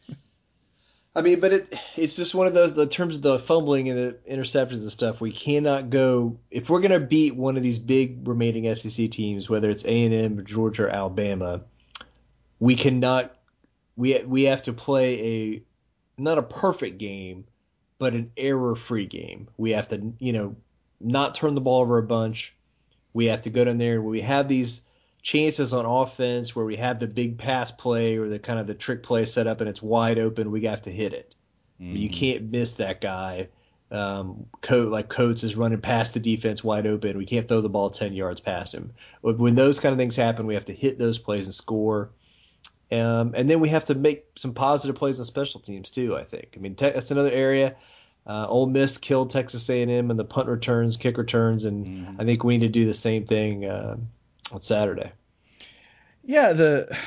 I mean, but it it's just one of those, in terms of the fumbling and the interceptions and stuff, we cannot go, if we're going to beat one of these big remaining S E C teams, whether it's A and M, Georgia, or Alabama, we cannot, we we have to play a, not a perfect game, but an error-free game. We have to, you know, not turn the ball over a bunch. We have to go down there where we have these chances on offense where we have the big pass play or the kind of the trick play set up and it's wide open. We have to hit it. Mm-hmm. You can't miss that guy. Um, Coates, like Coates is running past the defense wide open. We can't throw the ball ten yards past him. When those kind of things happen, we have to hit those plays and score. Um, and then we have to make some positive plays on special teams too, I think. I mean, te- that's another area. Uh, Ole Miss killed Texas A and M in the punt returns, kick returns, and mm-hmm. I think we need to do the same thing uh, on Saturday.
Yeah, the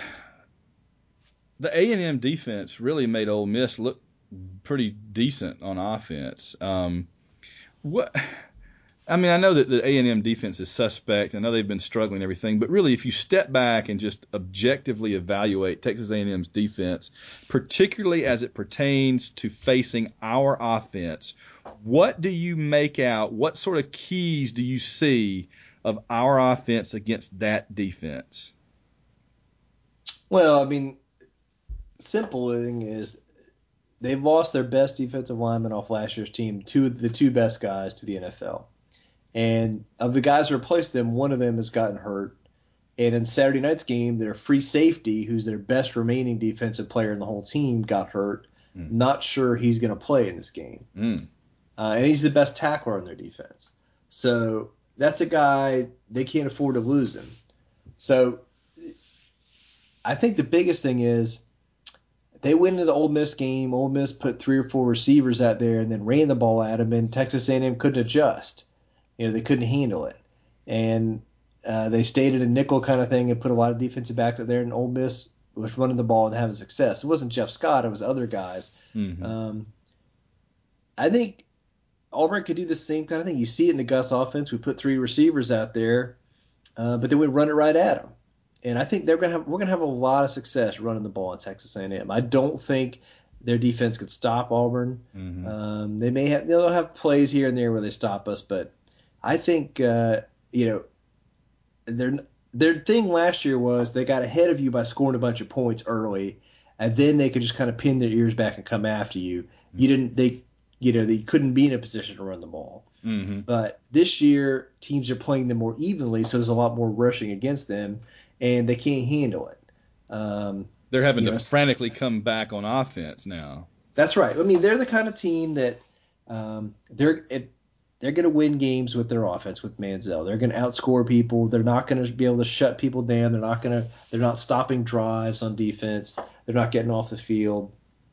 the A and M defense really made Ole Miss look pretty decent on offense. Um, what I mean, I know that the A and M defense is suspect. I know they've been struggling and everything, but really, if you step back and just objectively evaluate Texas A and M's defense, particularly as it pertains to facing our offense, what do you make out? What sort of keys do you see of our offense against that defense?
Well, I mean, simple thing is they've lost their best defensive lineman off last year's team, two of the two best guys to the N F L. And of the guys who replaced them, one of them has gotten hurt. And in Saturday night's game, their free safety, who's their best remaining defensive player in the whole team, got hurt. Mm. Not sure he's going to play in this game.
Mm.
Uh, and he's the best tackler on their defense. So that's a guy, they can't afford to lose him. So I think the biggest thing is they went into the Ole Miss game. Ole Miss put three or four receivers out there and then ran the ball at him, and Texas A and M couldn't adjust. You know, they couldn't handle it. And uh, they stayed in a nickel kind of thing and put a lot of defensive backs out there, and Ole Miss was running the ball and having success. It wasn't Jeff Scott. It was other guys.
Mm-hmm.
Um, I think Auburn could do the same kind of thing. You see it in the Gus offense. We put three receivers out there, uh, but then we run it right at them. And I think they're gonna have we're gonna have a lot of success running the ball at Texas A and M. I don't think their defense could stop Auburn.
Mm-hmm.
Um, they may have they'll have plays here and there where they stop us, but I think uh, you know their their thing last year was they got ahead of you by scoring a bunch of points early, and then they could just kind of pin their ears back and come after you. You didn't they you know they couldn't be in a position to run the ball.
Mm-hmm.
But this year teams are playing them more evenly, so there's a lot more rushing against them, and they can't handle it. Um,
They're having to
know,
frantically come back on offense now.
That's right. I mean, they're the kind of team that um, they're it, they're going to win games with their offense with Manziel. They're going to outscore people. They're not going to be able to shut people down. They're not going to. They're not stopping drives on defense. They're not getting off the field.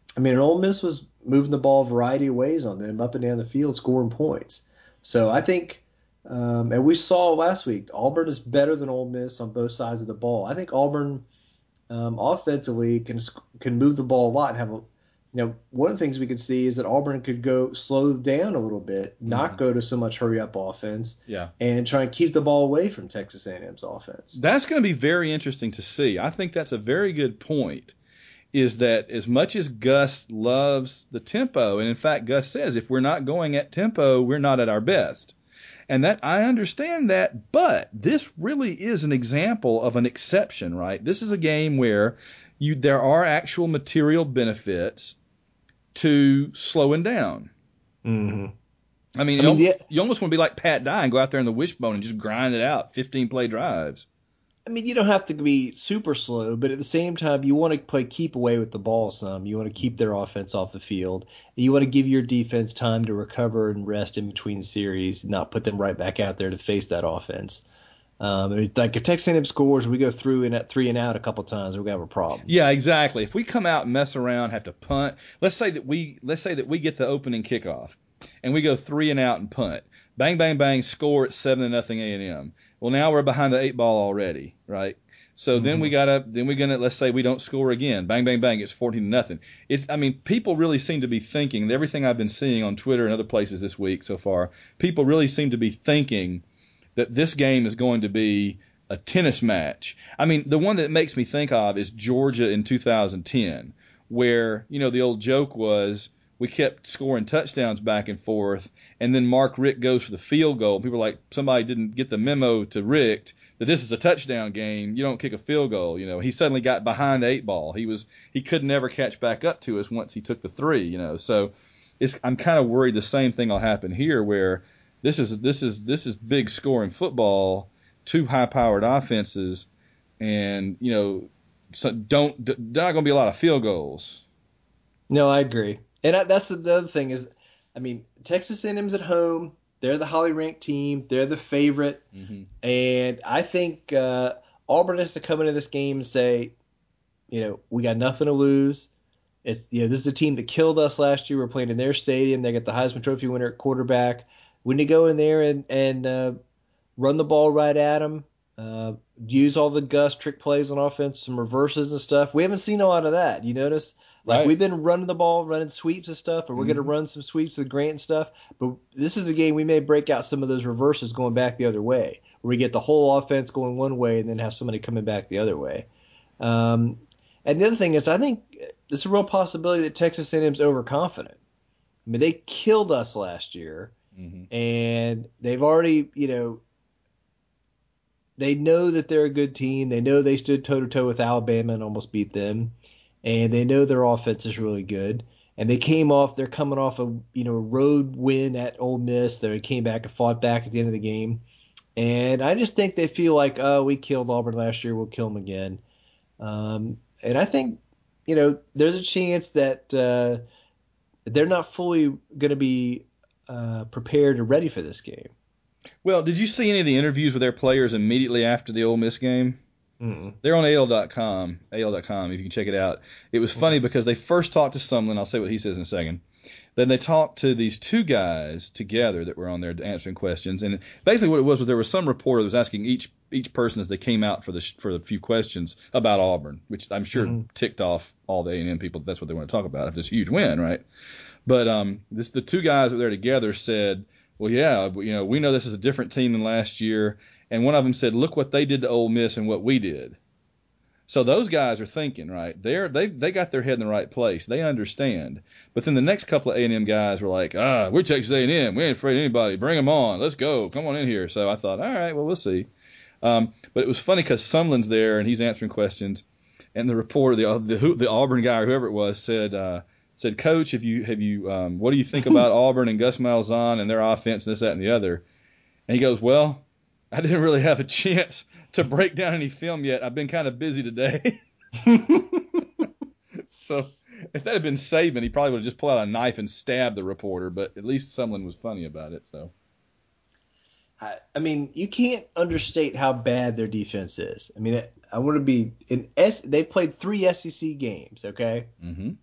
I mean, Ole Miss was moving the ball a variety of ways on them, up and down the field, scoring points. So I think, um, and we saw last week, Auburn is better than Ole Miss on both sides of the ball. I think Auburn um, offensively can can move the ball a lot and have a. You know, one of the things we could see is that Auburn could go slow down a little bit, not
Mhm.
go to so much hurry up offense,
Yeah.
and try and keep the ball away from Texas A and M's offense.
That's going to be very interesting to see. I think that's a very good point. Is that as much as Gus loves the tempo, and in fact Gus says if we're not going at tempo, we're not at our best. And that I understand that, but this really is an example of an exception, right? This is a game where you there are actual material benefits to slowing down.
Mm-hmm.
I mean,
I
you,
mean, the,
you almost want to be like Pat Dye and go out there in the wishbone and just grind it out, fifteen play drives.
I mean, you don't have to be super slow, but at the same time, you want to play keep away with the ball some. You want to keep their offense off the field. You want to give your defense time to recover and rest in between series, not put them right back out there to face that offense. Um, I mean, like if Texas A and M scores, we go through and at three and out a couple times, we're gonna have a problem.
Yeah, exactly. If we come out and mess around, have to punt. Let's say that we let's say that we get the opening kickoff, and we go three and out and punt. Bang, bang, bang. Score at seven to nothing A and M. Well, now we're behind the eight ball already, right? So mm-hmm. then we gotta then we're gonna let's say we don't score again. Bang, bang, bang. It's fourteen to nothing. It's I mean people really seem to be thinking. Everything I've been seeing on Twitter and other places this week so far, people really seem to be thinking that this game is going to be a tennis match. I mean, the one that makes me think of is Georgia in two thousand ten, where, you know, the old joke was we kept scoring touchdowns back and forth, and then Mark Richt goes for the field goal. People are like, somebody didn't get the memo to Richt that this is a touchdown game. You don't kick a field goal. You know, he suddenly got behind the eight ball. He was he could never catch back up to us once he took the three. You know, so it's I'm kind of worried the same thing will happen here, where This is this is this is big scoring football, two high-powered offenses, and you know, so don't there's not going to be a lot of field goals.
No, I agree, and I, that's the, the other thing is, I mean, Texas A and M's at home. They're the highly ranked team. They're the favorite, mm-hmm. and I think uh, Auburn has to come into this game and say, you know, we got nothing to lose. It's you know, this is a team that killed us last year. We're playing in their stadium. They got the Heisman Trophy winner at quarterback. We need to go in there and, and uh, run the ball right at them, uh, use all the Gus trick plays on offense, some reverses and stuff. We haven't seen a lot of that. You notice? Like, right. We've been running the ball, running sweeps and stuff, and we're mm-hmm. going to run some sweeps with Grant and stuff. But this is a game we may break out some of those reverses going back the other way, where we get the whole offense going one way and then have somebody coming back the other way. Um, and the other thing is, I think there's a real possibility that Texas A and M's overconfident. I mean, they killed us last year. Mm-hmm. And they've already, you know, they know that they're a good team. They know they stood toe-to-toe with Alabama and almost beat them. And they know their offense is really good. And they came off, they're coming off a, you know, road win at Ole Miss. They came back and fought back at the end of the game. And I just think they feel like, oh, we killed Auburn last year. We'll kill them again. Um, and I think, you know, there's a chance that uh, they're not fully going to be Uh, prepared or ready for this game.
Well, did you see any of the interviews with their players immediately after the Ole Miss game?
Mm-mm.
They're on A L dot com, A L dot com, if you can check it out. It was funny because they first talked to Sumlin. I'll say what he says in a second. Then they talked to these two guys together that were on there answering questions. And basically what it was was there was some reporter that was asking each each person as they came out for the for the few questions about Auburn, which I'm sure mm-hmm. ticked off all the A and M people. That's what they want to talk about, if this huge win, right? But um, this, the two guys that were there together said, well, yeah, you know, we know this is a different team than last year. And one of them said, look what they did to Ole Miss and what we did. So those guys are thinking, right? They're, they they got their head in the right place. They understand. But then the next couple of A and M guys were like, ah, we're Texas A and M. We ain't afraid of anybody. Bring them on. Let's go. Come on in here. So I thought, all right, well, we'll see. Um, but it was funny because Sumlin's there and he's answering questions. And the reporter, the, the, the Auburn guy or whoever it was, said, uh, said, Coach, have you have you um, what do you think about Auburn and Gus Malzahn and their offense and this, that, and the other? And he goes, well, I didn't really have a chance to break down any film yet. I've been kind of busy today. So if that had been Saban, he probably would have just pulled out a knife and stabbed the reporter. But at least someone was funny about it. So,
I, I mean, you can't understate how bad their defense is. I mean, I want to be in S. They played three S E C games. Okay.
Mm-hmm.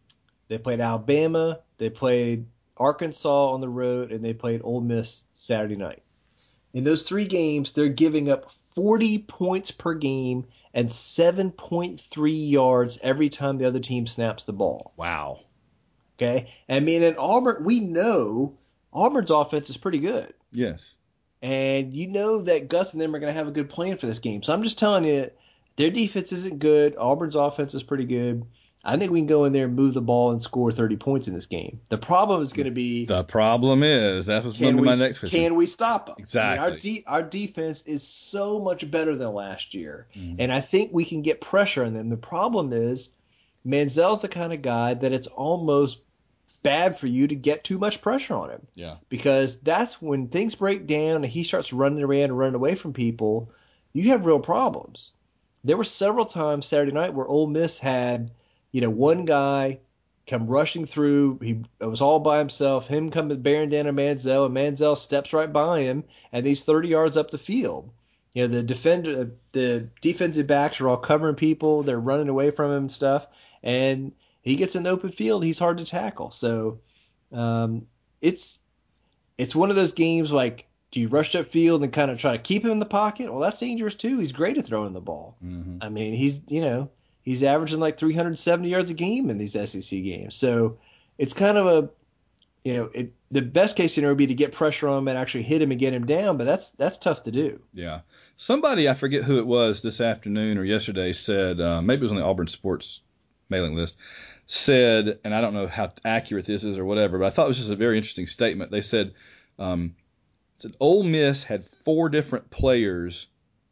They played Alabama, they played Arkansas on the road, and they played Ole Miss Saturday night. In those three games, they're giving up forty points per game and seven point three yards every time the other team snaps the ball.
Wow.
Okay? I mean, in Auburn, we know Auburn's offense is pretty good.
Yes.
And you know that Gus and them are going to have a good plan for this game. So I'm just telling you, their defense isn't good. Auburn's offense is pretty good. I think we can go in there and move the ball and score thirty points in this game. The problem is going to be
the problem is that was going to be my next question.
Can we stop them?
Exactly.
I mean, our, de- our defense is so much better than last year,
mm-hmm.
and I think we can get pressure on them. The problem is Manziel's the kind of guy that it's almost bad for you to get too much pressure on him.
Yeah.
Because that's when things break down and he starts running around and running away from people. You have real problems. There were several times Saturday night where Ole Miss had, you know, one guy come rushing through. He it was all by himself. Him coming bearing down on Manziel, and Manziel steps right by him, and he's thirty yards up the field. You know, the defender, the defensive backs are all covering people. They're running away from him and stuff, and he gets in the open field. He's hard to tackle. So um, it's it's one of those games like, do you rush that field and kind of try to keep him in the pocket? Well, that's dangerous too. He's great at throwing the ball.
Mm-hmm.
I mean, he's you know he's averaging like three hundred seventy yards a game in these S E C games. So it's kind of a you know it, the best case scenario would be to get pressure on him and actually hit him and get him down. But that's that's tough to do.
Yeah. Somebody, I forget who it was this afternoon or yesterday, said uh, maybe it was on the Auburn Sports mailing list. Said, and I don't know how accurate this is or whatever, but I thought it was just a very interesting statement. They said, um, said Ole Miss had four different players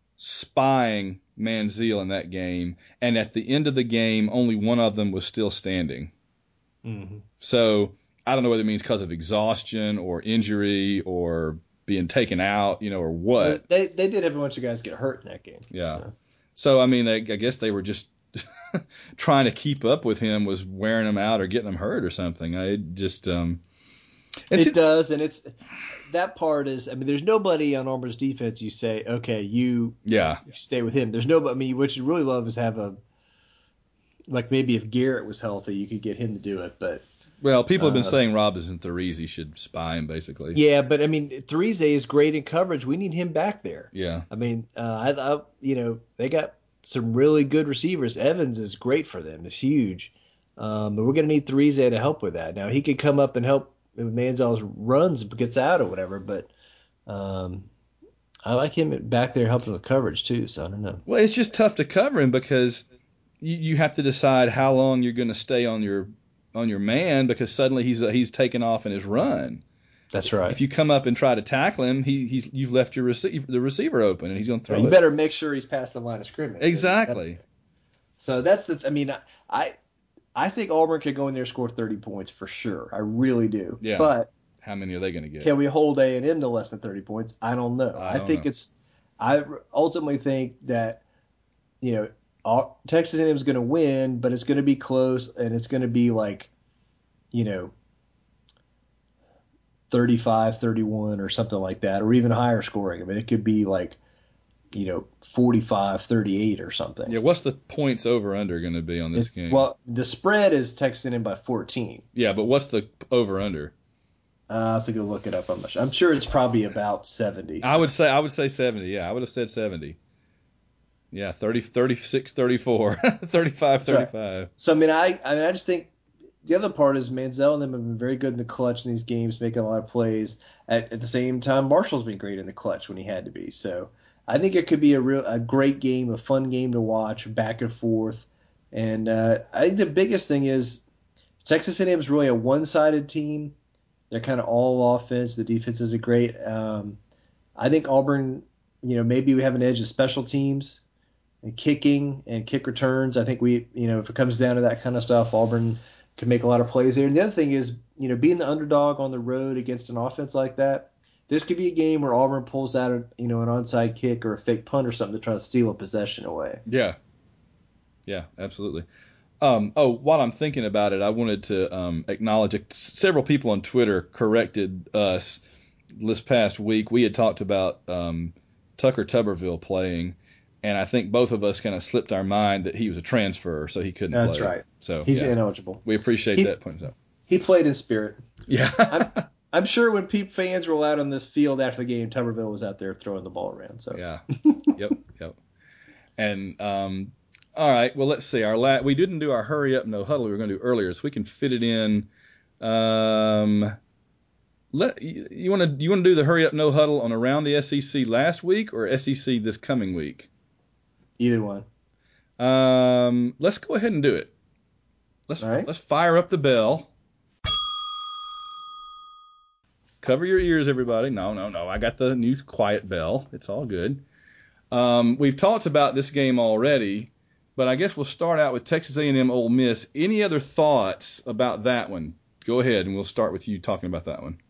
spying Manziel in that game, and at the end of the game, only one of them was still standing.
Mm-hmm.
So I don't know whether it means because of exhaustion or injury or being taken out, you know, or what.
They they did have a bunch of guys get hurt in that game.
Yeah.
So,
so I mean, I, I guess they were just trying to keep up with him was wearing him out or getting him hurt or something. I just um,
it it does, and it's that part is. I mean, there's nobody on Auburn's defense. You say, okay, you
yeah
you stay with him. There's nobody. I mean, what you really love is have a like maybe if Garrett was healthy, you could get him to do it. But
well, people have been
uh,
saying Robinson Therize should spy him basically.
Yeah, but I mean, Therize is great in coverage. We need him back there.
Yeah.
I mean, uh, I, I you know they got some really good receivers. Evans is great for them. It's huge. Um, but we're going to need Therize to help with that. Now, he could come up and help with Manziel's runs if it gets out or whatever, but um, I like him back there helping with coverage too, so I don't know.
Well, it's just tough to cover him because you, you have to decide how long you're going to stay on your on your man because suddenly he's uh, he's taken off in his run.
That's right.
If you come up and try to tackle him, he he's you've left your receiver the receiver open and he's going to throw
you
it.
better make sure he's past the line of scrimmage.
Exactly.
So that's the. I mean, I I think Auburn could go in there and score thirty points for sure. I really do.
Yeah.
But
how many are they going to get?
Can we hold A and M to less than thirty points? I don't know.
I,
I
don't
think
know.
it's. I ultimately think that, you know, all, Texas A and M is going to win, but it's going to be close, and it's going to be like, you know, thirty-five thirty-one or something like that, or even higher scoring. I mean, it could be like, you know, forty-five thirty-eight or something.
Yeah, what's the points over under going to be on this
It's,
game?
well, the spread is Texas A and M by fourteen.
Yeah, but what's the over under?
Uh, I have to go look it up. I'm, I'm sure it's probably about seventy.
I would say I would say seventy. Yeah, I would have said seventy. Yeah, thirty, thirty-six, thirty-four, thirty-five, thirty-five.
Right. So I mean, I I mean, I just think the other part is Manziel and them have been very good in the clutch in these games, making a lot of plays. At, at the same time, Marshall's been great in the clutch when he had to be. So I think it could be a real a great game, a fun game to watch, back and forth. And uh, I think the biggest thing is Texas A and M is really a one-sided team. They're kind of all offense. The defense isn't great. Um, I think Auburn, you know, maybe we have an edge of special teams and kicking and kick returns. I think we, you know, if it comes down to that kind of stuff, Auburn can make a lot of plays there. And the other thing is, you know, being the underdog on the road against an offense like that, this could be a game where Auburn pulls out, a, you know, an onside kick or a fake punt or something to try to steal a possession away.
Yeah. Yeah, absolutely. Um, oh, while I'm thinking about it, I wanted to um, acknowledge it. Several people on Twitter corrected us this past week. We had talked about um, Tucker Tuberville playing, And I think both of us kind of slipped our mind that he was a transfer, so he couldn't
That's
play.
That's right.
So
he's
yeah,
ineligible.
we appreciate
he,
that point out.
He played in spirit.
Yeah.
I'm, I'm sure when Peep fans roll out on this field after the game, Tuberville was out there throwing the ball around. So
yeah. Yep. Yep. And um, all right. Well, let's see. Our la- we didn't do our hurry up no huddle we were going to do earlier, so we can fit it in. Um, let you want to you want to do the hurry up no huddle on around the S E C last week or S E C this coming week?
Either one.
Um, let's go ahead and do it. Let's
right.
let's fire up the bell. Cover your ears, everybody. No, no, no. I got the new quiet bell. It's all good. Um, we've talked about this game already, but I guess we'll start out with Texas A and M Ole Miss. Any other thoughts about that one? Go ahead, and we'll start with you talking about that one.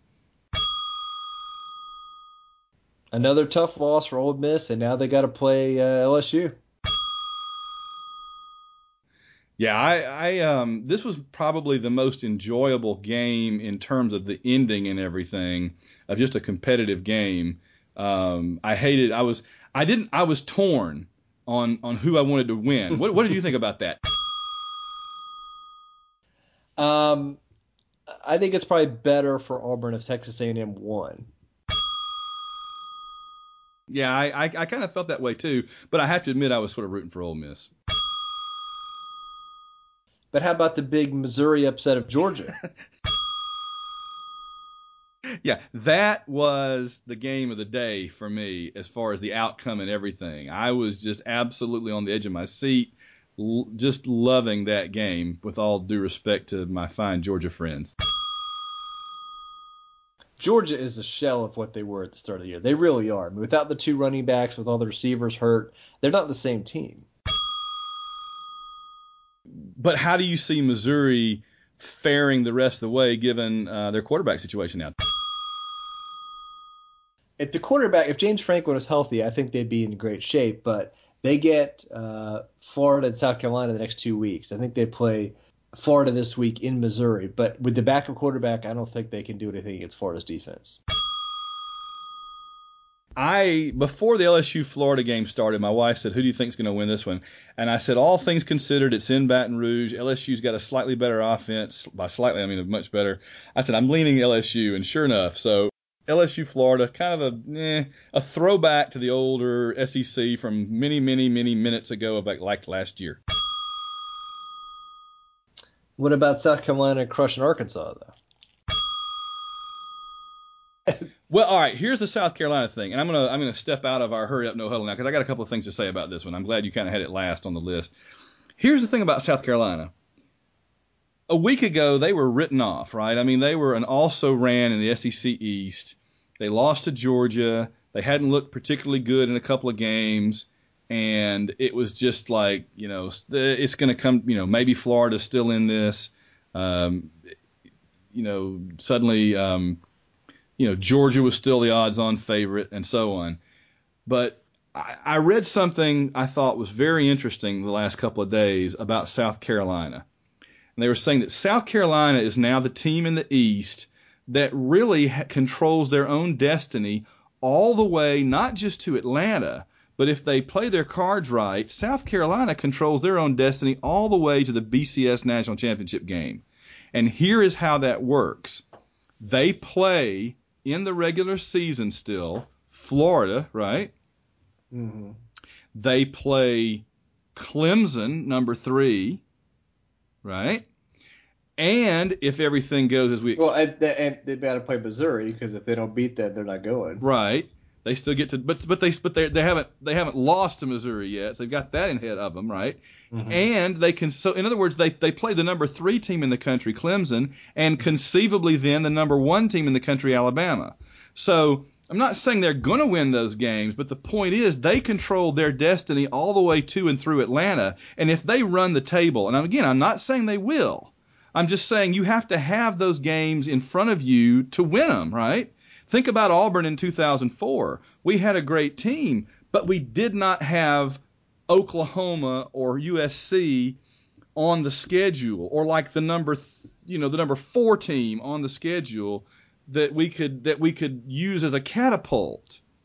Another tough loss for Ole Miss, and now they got to play uh, L S U.
Yeah, I, I um, this was probably the most enjoyable game in terms of the ending and everything of just a competitive game. Um, I hated. I was. I didn't. I was torn on on who I wanted to win. What What did you think about that?
Um, I think it's probably better for Auburn if Texas A and M won.
Yeah, I, I, I kind of felt that way too, but I have to admit I was sort of rooting for Ole Miss.
But how about the big Missouri upset of Georgia?
Yeah, that was the game of the day for me as far as the outcome and everything. I was just absolutely on the edge of my seat, l- just loving that game with all due respect to my fine Georgia friends.
Georgia is a shell of what they were at the start of the year. They really are. I mean, without the two running backs, with all the receivers hurt, they're not the same team.
But how do you see Missouri faring the rest of the way given uh, their quarterback situation now?
If the quarterback, if James Franklin was healthy, I think they'd be in great shape. But they get uh, Florida and South Carolina the next two weeks. I think they play Florida this week in Missouri. But with the backup quarterback, I don't think they can do anything against Florida's defense.
I before the L S U Florida game started, my wife said, "Who do you think is going to win this one?" And I said, "All things considered, it's in Baton Rouge. L S U's got a slightly better offense. By slightly, I mean much better." I said, "I'm leaning L S U," and sure enough, so L S U Florida, kind of a eh, a throwback to the older S E C from many, many, many minutes ago, about like last year.
What about South Carolina crushing Arkansas, though?
Well, all right. Here's the South Carolina thing, and I'm gonna I'm gonna step out of our hurry up no huddle now because I got a couple of things to say about this one. I'm glad you kind of had it last on the list. Here's the thing about South Carolina. A week ago, they were written off, right? I mean, they were an also ran in the S E C East. They lost to Georgia. They hadn't looked particularly good in a couple of games, and it was just like, you know, it's going to come. You know, maybe Florida's still in this. Um, you know, suddenly. Um, You know, Georgia was still the odds-on favorite and so on. But I, I read something I thought was very interesting the last couple of days about South Carolina. And they were saying that South Carolina is now the team in the East that really ha- controls their own destiny all the way, not just to Atlanta, but if they play their cards right, South Carolina controls their own destiny all the way to the B C S National Championship game. And here is how that works. They play in the regular season still, Florida, right?
Mm-hmm.
They play Clemson, number three, right? And if everything goes as we expect.
Well, and, and they've got to play Missouri because if they don't beat them, they're not going.
Right. They still get to, but but they but they they haven't they haven't lost to Missouri yet, so they've got that in head of them, right? Mm-hmm. And they can so in other words, they they play the number three team in the country, Clemson, and conceivably then the number one team in the country, Alabama. So I'm not saying they're going to win those games, but the point is they control their destiny all the way to and through Atlanta. And if they run the table, and again, I'm not saying they will. I'm just saying you have to have those games in front of you to win them, right? Think about Auburn in two thousand four. We had a great team, but we did not have Oklahoma or U S C on the schedule, or like the number, th- you know, the number four team on the schedule that we could that we could use as a catapult.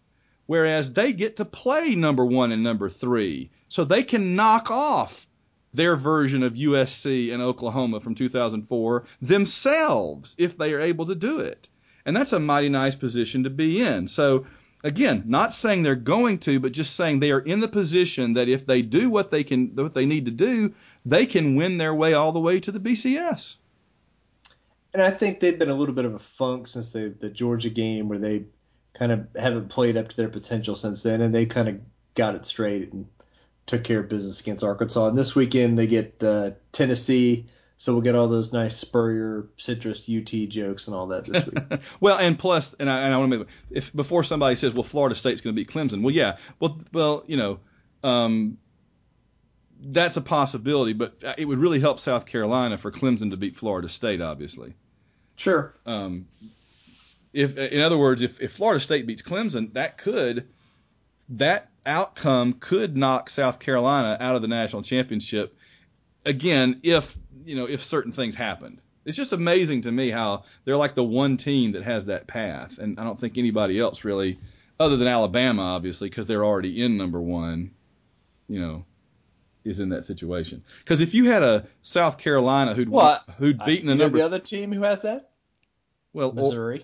whereas they get to play number one and number three, so they can knock off their version of U S C and Oklahoma from two thousand four themselves if they are able to do it. And that's a mighty nice position to be in. So, again, not saying they're going to, but just saying they are in the position that if they do what they can, what they need to do, they can win their way all the way to the B C S.
And I think they've been a little bit of a funk since the the Georgia game, where they kind of haven't played up to their potential since then, and they kind of got it straight and took care of business against Arkansas. And this weekend they get uh, Tennessee, so we'll get all those nice Spurrier, Citrus, U T jokes and all that this week.
Well, and plus, and I, and I want to make if before somebody says, well, Florida State's going to beat Clemson. Well, yeah, well, well, you know, um, that's a possibility, but it would really help South Carolina for Clemson to beat Florida State, obviously.
Sure.
Um, if, in other words, if, if Florida State beats Clemson, that could that outcome could knock South Carolina out of the national championship. Again, if you know if certain things happened, it's just amazing to me how they're like the one team that has that path, and I don't think anybody else really, other than Alabama, obviously, because they're already in number one, you know, is in that situation. Because if you had a South Carolina who'd
well,
who'd beaten
I,
a
you know
number
the other team who has that,
well,
Missouri.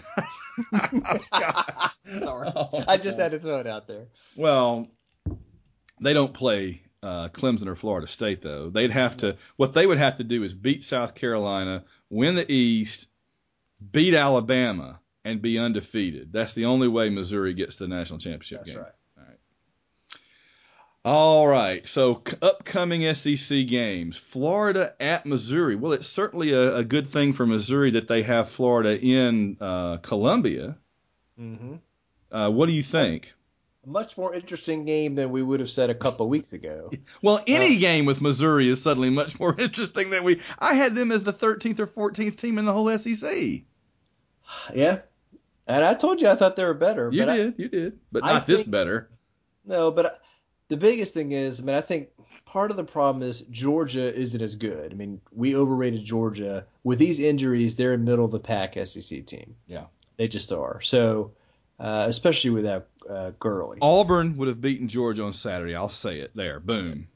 oh,
Sorry,
oh,
I just had to throw it out there.
Well, they don't play uh, Clemson or Florida State, though. They'd have to. What they would have to do is beat South Carolina, win the East, beat Alabama, and be undefeated. That's the only way Missouri gets to the national championship
That's
game.
right.
All right. All right. So c- upcoming S E C games: Florida at Missouri. Well, it's certainly a, a good thing for Missouri that they have Florida in uh, Columbia.
Mm-hmm.
Uh, what do you think?
A much more interesting game than we would have said a couple weeks ago.
Well, any
Uh,
game with Missouri is suddenly much more interesting than we. I had them as the thirteenth or fourteenth team in the whole S E C.
Yeah, and I told you I thought they were better.
You
but
did,
I,
you did, but
I
not this
think-
better.
No, but I, the biggest thing is, I mean, I think part of the problem is Georgia isn't as good. I mean, we overrated Georgia. With these injuries, they're a middle of the pack S E C team.
Yeah,
they just are. So, uh, especially without uh, Gurley.
Auburn would have beaten Georgia on Saturday. I'll say it there. Boom.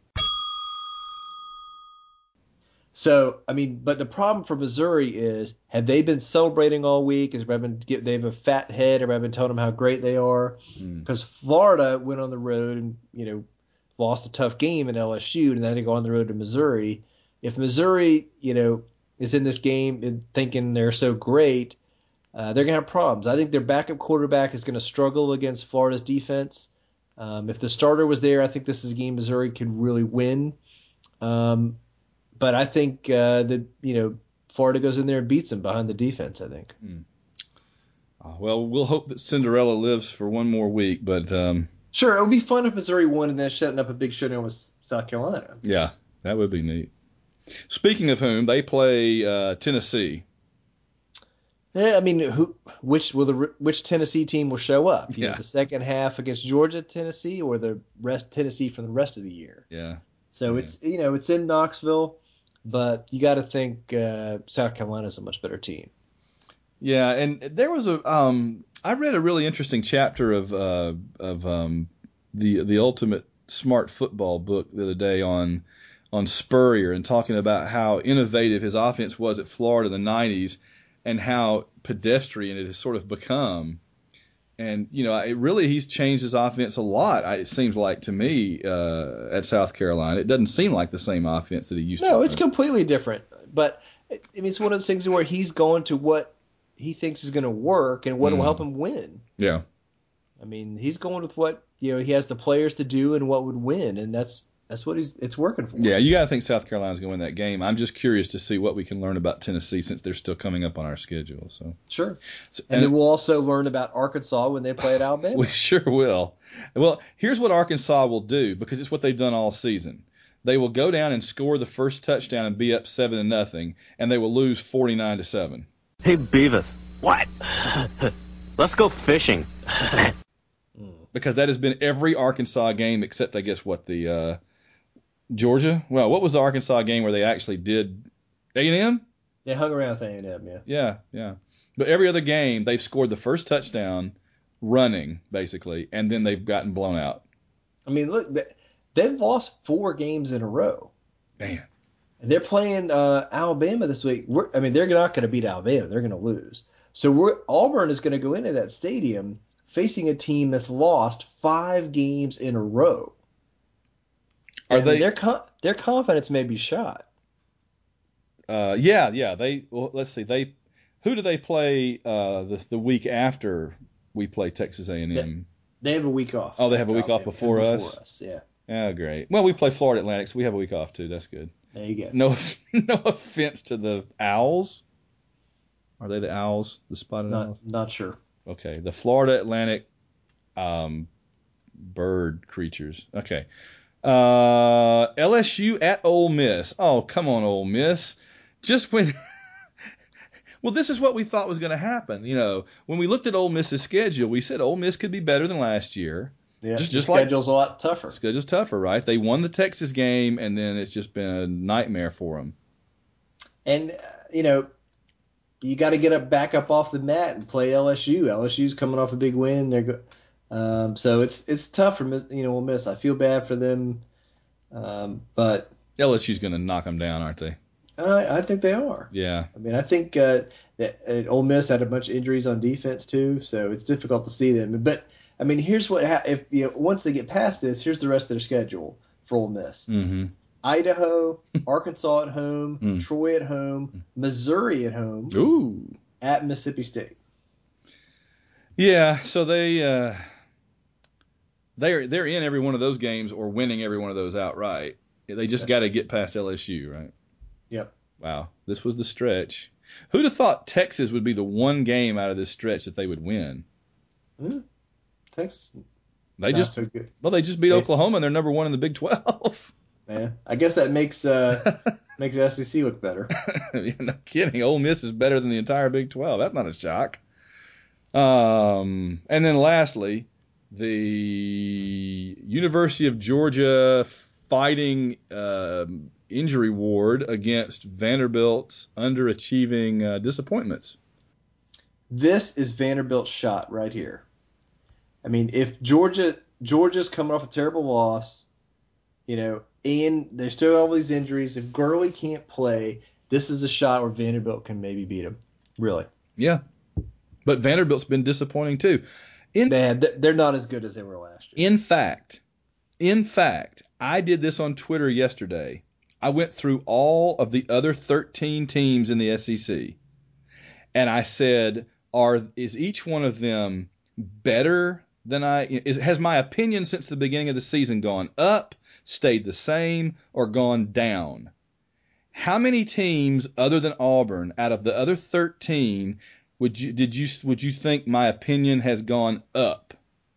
So, I mean, but the problem for Missouri is, have they been celebrating all week? Has Brad been, they have a fat head? Or Brad been telling them how great they are? Because mm. Florida went on the road and, you know, lost a tough game at L S U, and then they go on the road to Missouri. If Missouri, you know, is in this game and thinking they're so great, uh, they're going to have problems. I think their backup quarterback is going to struggle against Florida's defense. Um, if the starter was there, I think this is a game Missouri could really win. Um, But I think uh, that, you know, Florida goes in there and beats them behind the defense, I think.
Mm. Uh, well, we'll hope that Cinderella lives for one more week. But um,
sure, it would be fun if Missouri won and then setting up a big showdown with South Carolina.
Yeah, that would be neat. Speaking of whom, they play uh, Tennessee.
Yeah, I mean, who, which will the which Tennessee team will show up? You
yeah.
know, the second half against Georgia, Tennessee, or the rest Tennessee from the rest of the year?
Yeah.
So
yeah.
it's you know it's in Knoxville. But you got to think uh, South Carolina's a much better team.
Yeah, and there was a um, I read a really interesting chapter of uh, of um, the the Ultimate Smart Football book the other day on on Spurrier and talking about how innovative his offense was at Florida in the nineties and how pedestrian it has sort of become. And, you know, it really he's changed his offense a lot, it seems like to me, uh, at South Carolina. It doesn't seem like the same offense that he used
no,
to.
No, it's completely different. But, I mean, it's one of those things where he's going to what he thinks is going to work and what mm. will help him win.
Yeah.
I mean, he's going with what, you know, he has the players to do and what would win. And that's that's what he's it's working for.
Yeah, you got to think South Carolina's going to win that game. I'm just curious to see what we can learn about Tennessee since they're still coming up on our schedule. So
Sure.
So,
and, and then we'll also learn about Arkansas when they play at Alabama.
We sure will. Well, here's what Arkansas will do, because it's what they've done all season. They will go down and score the first touchdown and be up seven to nothing, and they will lose forty-nine to seven.
Hey, Beavis. What? Let's go fishing.
Because that has been every Arkansas game except, I guess, what, the uh, Georgia? Well, what was the Arkansas game where they actually did A and M?
They hung around with A and M, yeah.
Yeah, yeah. But every other game, they've scored the first touchdown running, basically, and then they've gotten blown out.
I mean, look, they- they've lost four games in a row.
Man.
And they're playing uh, Alabama this week. We're, I mean, they're not going to beat Alabama. They're going to lose. So we're, Auburn is going to go into that stadium facing a team that's lost five games in a row.
Are
And
they?
Their con- their confidence may be shot.
Uh, yeah, yeah. They. Well, let's see. They. Who do they play uh, the the week after we play Texas A and M?
They have a week off.
Oh, they have a week off
Alabama,
before
and
us?
us. Yeah,
Oh, great. Well, we play Florida Atlantic, so we have a week off too. That's good.
there you go.
No, no offense to the Owls. Are they the Owls? The Spotted
Not
Owls?
not sure.
Okay, the Florida Atlantic um, bird creatures. Okay. Uh, L S U at Ole Miss. Oh, come on, Ole Miss. Just when. Well, this is what we thought was going to happen. You know, when we looked at Ole Miss's schedule, we said Ole Miss could be better than last year.
Yeah,
Just-
the
just like-
schedule's a lot tougher.
Schedule's tougher, right? They won the Texas game, and then it's just been a nightmare for them.
And, uh, you know, you got to get up back up off the mat and play L S U. L S U's coming off a big win. They're go- um, so it's it's tough for Miss- you know Ole Miss. I feel bad for them, um, but
L S U's going to knock them down, aren't they?
I, I think they are.
Yeah.
I mean, I think uh, that uh, Ole Miss had a bunch of injuries on defense too, so it's difficult to see them. But I mean, here's what ha- if you know, once they get past this, here's the rest of their schedule for Ole Miss.
Mm-hmm.
Idaho, Arkansas at home,
Mm.
Troy at home, Missouri at home,
Ooh.
at Mississippi State.
Yeah. So they uh, they're they're in every one of those games or winning every one of those outright. They just
That's
got to get past L S U, right?
Yep.
Wow. This was the stretch. Who'd have thought Texas would be the one game out of this stretch that they would win?
Mm. Texas,
They
not
just
so good.
well, they just beat
They-
Oklahoma and they're number one in the Big twelve.
Man, I guess that makes uh makes the S E C look better.
You're not kidding. Ole Miss is better than the entire Big twelve. That's not a shock. Um, and then lastly, the University of Georgia fighting um injury ward against Vanderbilt's underachieving uh, disappointments.
This is Vanderbilt's shot right here. I mean, if Georgia Georgia's coming off a terrible loss, you know, and they still have all these injuries. If Gurley can't play, this is a shot where Vanderbilt can maybe beat him. Really,
Yeah, but Vanderbilt's been disappointing too. In
they had, they're not as good as they were last year.
in fact, in fact, I did this on Twitter yesterday. I went through all of the other thirteen teams in the S E C, and I said, "Are is each one of them better than I? Is, has my opinion since the beginning of the season gone up, stayed the same, or gone down? How many teams other than Auburn out of the other thirteen would you did you would you think my opinion has gone up?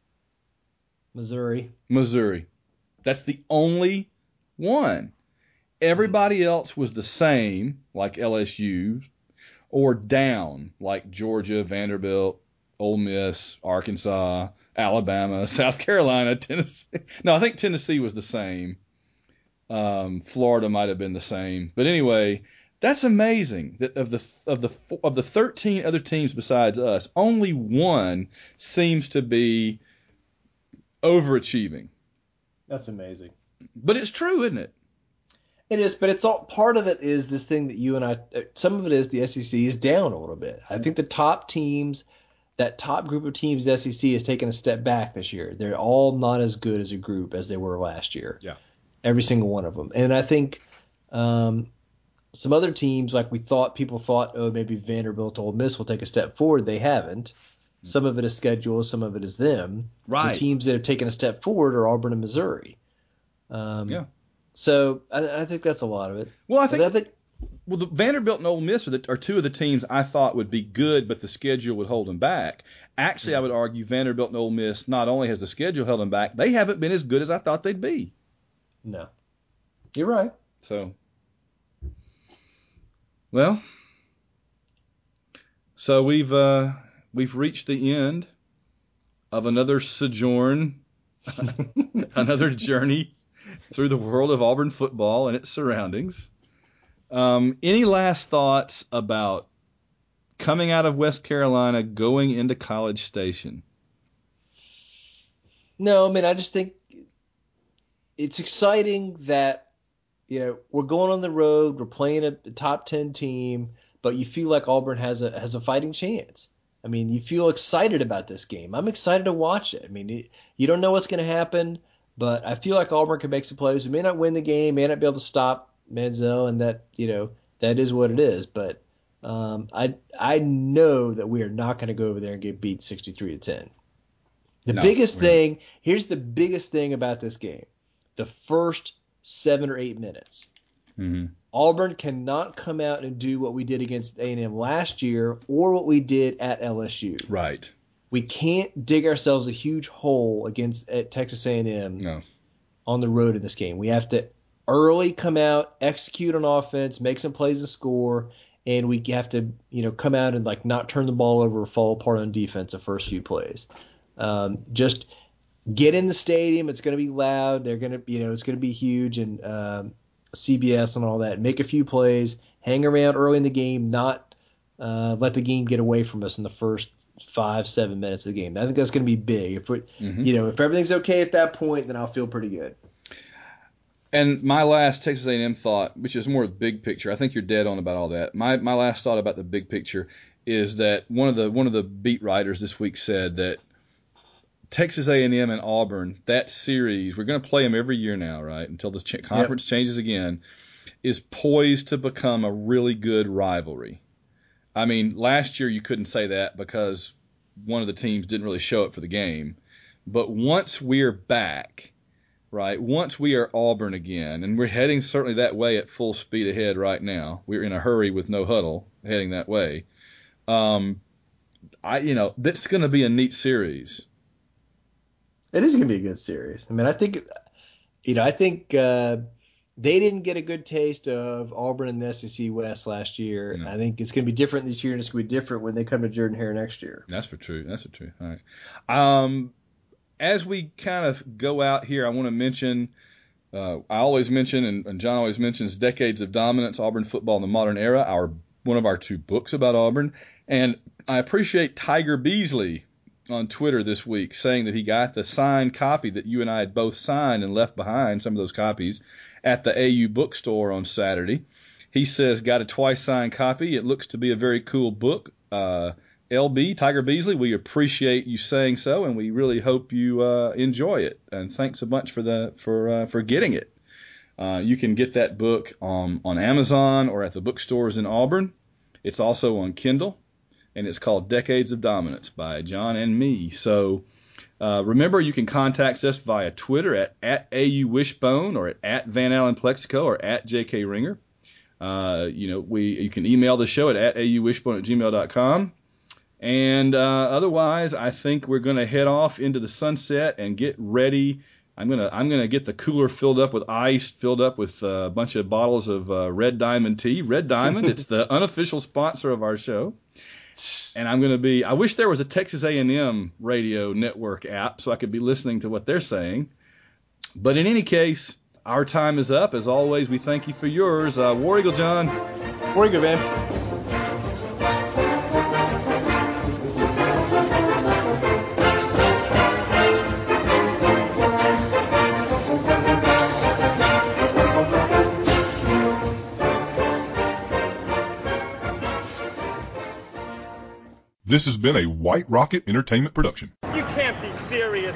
Missouri.
Missouri. That's the only one. Everybody else was the same, like L S U, or down, like Georgia, Vanderbilt, Ole Miss, Arkansas, Alabama, South Carolina, Tennessee. No, I think Tennessee was the same. Um, Florida might have been the same. But anyway, that's amazing that of the of the of the thirteen other teams besides us, only one seems to be overachieving.
That's amazing.
But it's true, isn't it?
It is, but it's all part of it is this thing that you and I. Some of it is the S E C is down a little bit. I think the top teams, that top group of teams, the S E C has taken a step back this year. They're all not as good as a group as they were last year.
Yeah.
Every single one of them, and I think um, some other teams, like we thought, people thought, oh, maybe Vanderbilt, Ole Miss will take a step forward. They haven't. Some of it is schedule, some of it is them.
Right.
The teams that have taken a step forward are Auburn and Missouri. Um,
Yeah.
So I, I think that's a lot of it.
Well, I
But
think
I think
well, the Vanderbilt and Ole Miss are, the, are two of the teams I thought would be good, but the schedule would hold them back. Actually, I would argue Vanderbilt and Ole Miss not only has the schedule held them back, they haven't been as good as I thought they'd be.
no, you're right.
So, well, so we've uh, we've reached the end of another sojourn, another journey through the world of Auburn football and its surroundings. Um, any last thoughts about coming out of West Carolina, going into College Station?
No, I mean, I just think it's exciting that, you know, we're going on the road, we're playing a, a top ten team, but you feel like Auburn has a has a fighting chance. I mean, you feel excited about this game. I'm excited to watch it. I mean, it, you don't know what's going to happen, but I feel like Auburn can make some plays. We may not win the game, may not be able to stop Manziel, and that, you know, that is what it is. But um, I I know that we are not going to go over there and get beat sixty-three to ten. The
No,
biggest
we're not.
thing, here's the biggest thing about this game. The first seven or eight minutes.
Mm-hmm.
Auburn cannot come out and do what we did against A and M last year or what we did at L S U.
Right.
We can't dig ourselves a huge hole against at Texas A and M
No.
on the road in this game. We have to early come out, execute on offense, make some plays and score, and we have to, you know, come out and like not turn the ball over or fall apart on defense the first few plays. Um, just get in the stadium. It's going to be loud. They're going to, you know, it's going to be huge and um, C B S and all that. Make a few plays, hang around early in the game, not uh, let the game get away from us in the first five, seven minutes of the game. I think that's going to be big. If we,
Mm-hmm.
you know, if everything's okay at that point, then I'll feel pretty good.
And my last Texas A and M thought, which is more big picture, I think you're dead on about all that. My my last thought about the big picture is that one of the one of the beat writers this week said that Texas A and M and Auburn, that series, we're going to play them every year now, right, until the ch- conference yep. changes again, is poised to become a really good rivalry. I mean, last year you couldn't say that because one of the teams didn't really show up for the game. But once we're back, right, once we are Auburn again, and we're heading certainly that way at full speed ahead right now. We're in a hurry with no huddle heading that way. Um, I, you know, that's going to be a neat series.
It is going to be a good series. I mean, I think, you know, I think uh, they didn't get a good taste of Auburn and the S E C West last year. No. I think it's going to be different this year, and it's going to be different when they come to Jordan-Hare next year.
That's for true. That's for true. All right. Um, as we kind of go out here, I want to mention, uh, I always mention, and, and John always mentions, Decades of Dominance, Auburn Football in the Modern Era, our one of our two books about Auburn. And I appreciate Tiger Beasley on Twitter this week saying that he got the signed copy that you and I had both signed and left behind, some of those copies, at the A U bookstore on Saturday. He says, got a twice signed copy. It looks to be a very cool book. Uh, L B, Tiger Beasley, we appreciate you saying so, and we really hope you uh, enjoy it. And thanks so much for the for uh, for getting it. Uh, you can get that book on, on Amazon or at the bookstores in Auburn. It's also on Kindle. And it's called Decades of Dominance by John and me. So uh, remember, you can contact us via Twitter at, at A U Wishbone or at, at Van Allen Plexico or at J K Ringer. Uh, you know, we you can email the show at, at auwishbone at gmail dot com. And uh, otherwise, I think we're going to head off into the sunset and get ready. I'm gonna I'm gonna get the cooler filled up with ice, filled up with a bunch of bottles of uh, Red Diamond tea. Red Diamond, it's the unofficial sponsor of our show. And I'm going to be, I wish there was a Texas A and M radio network app so I could be listening to what they're saying. But in any case, our time is up. As always, we thank you for yours. Uh, War Eagle John.
War Eagle, man.
This has been a White Rocket Entertainment production.
You can't be serious.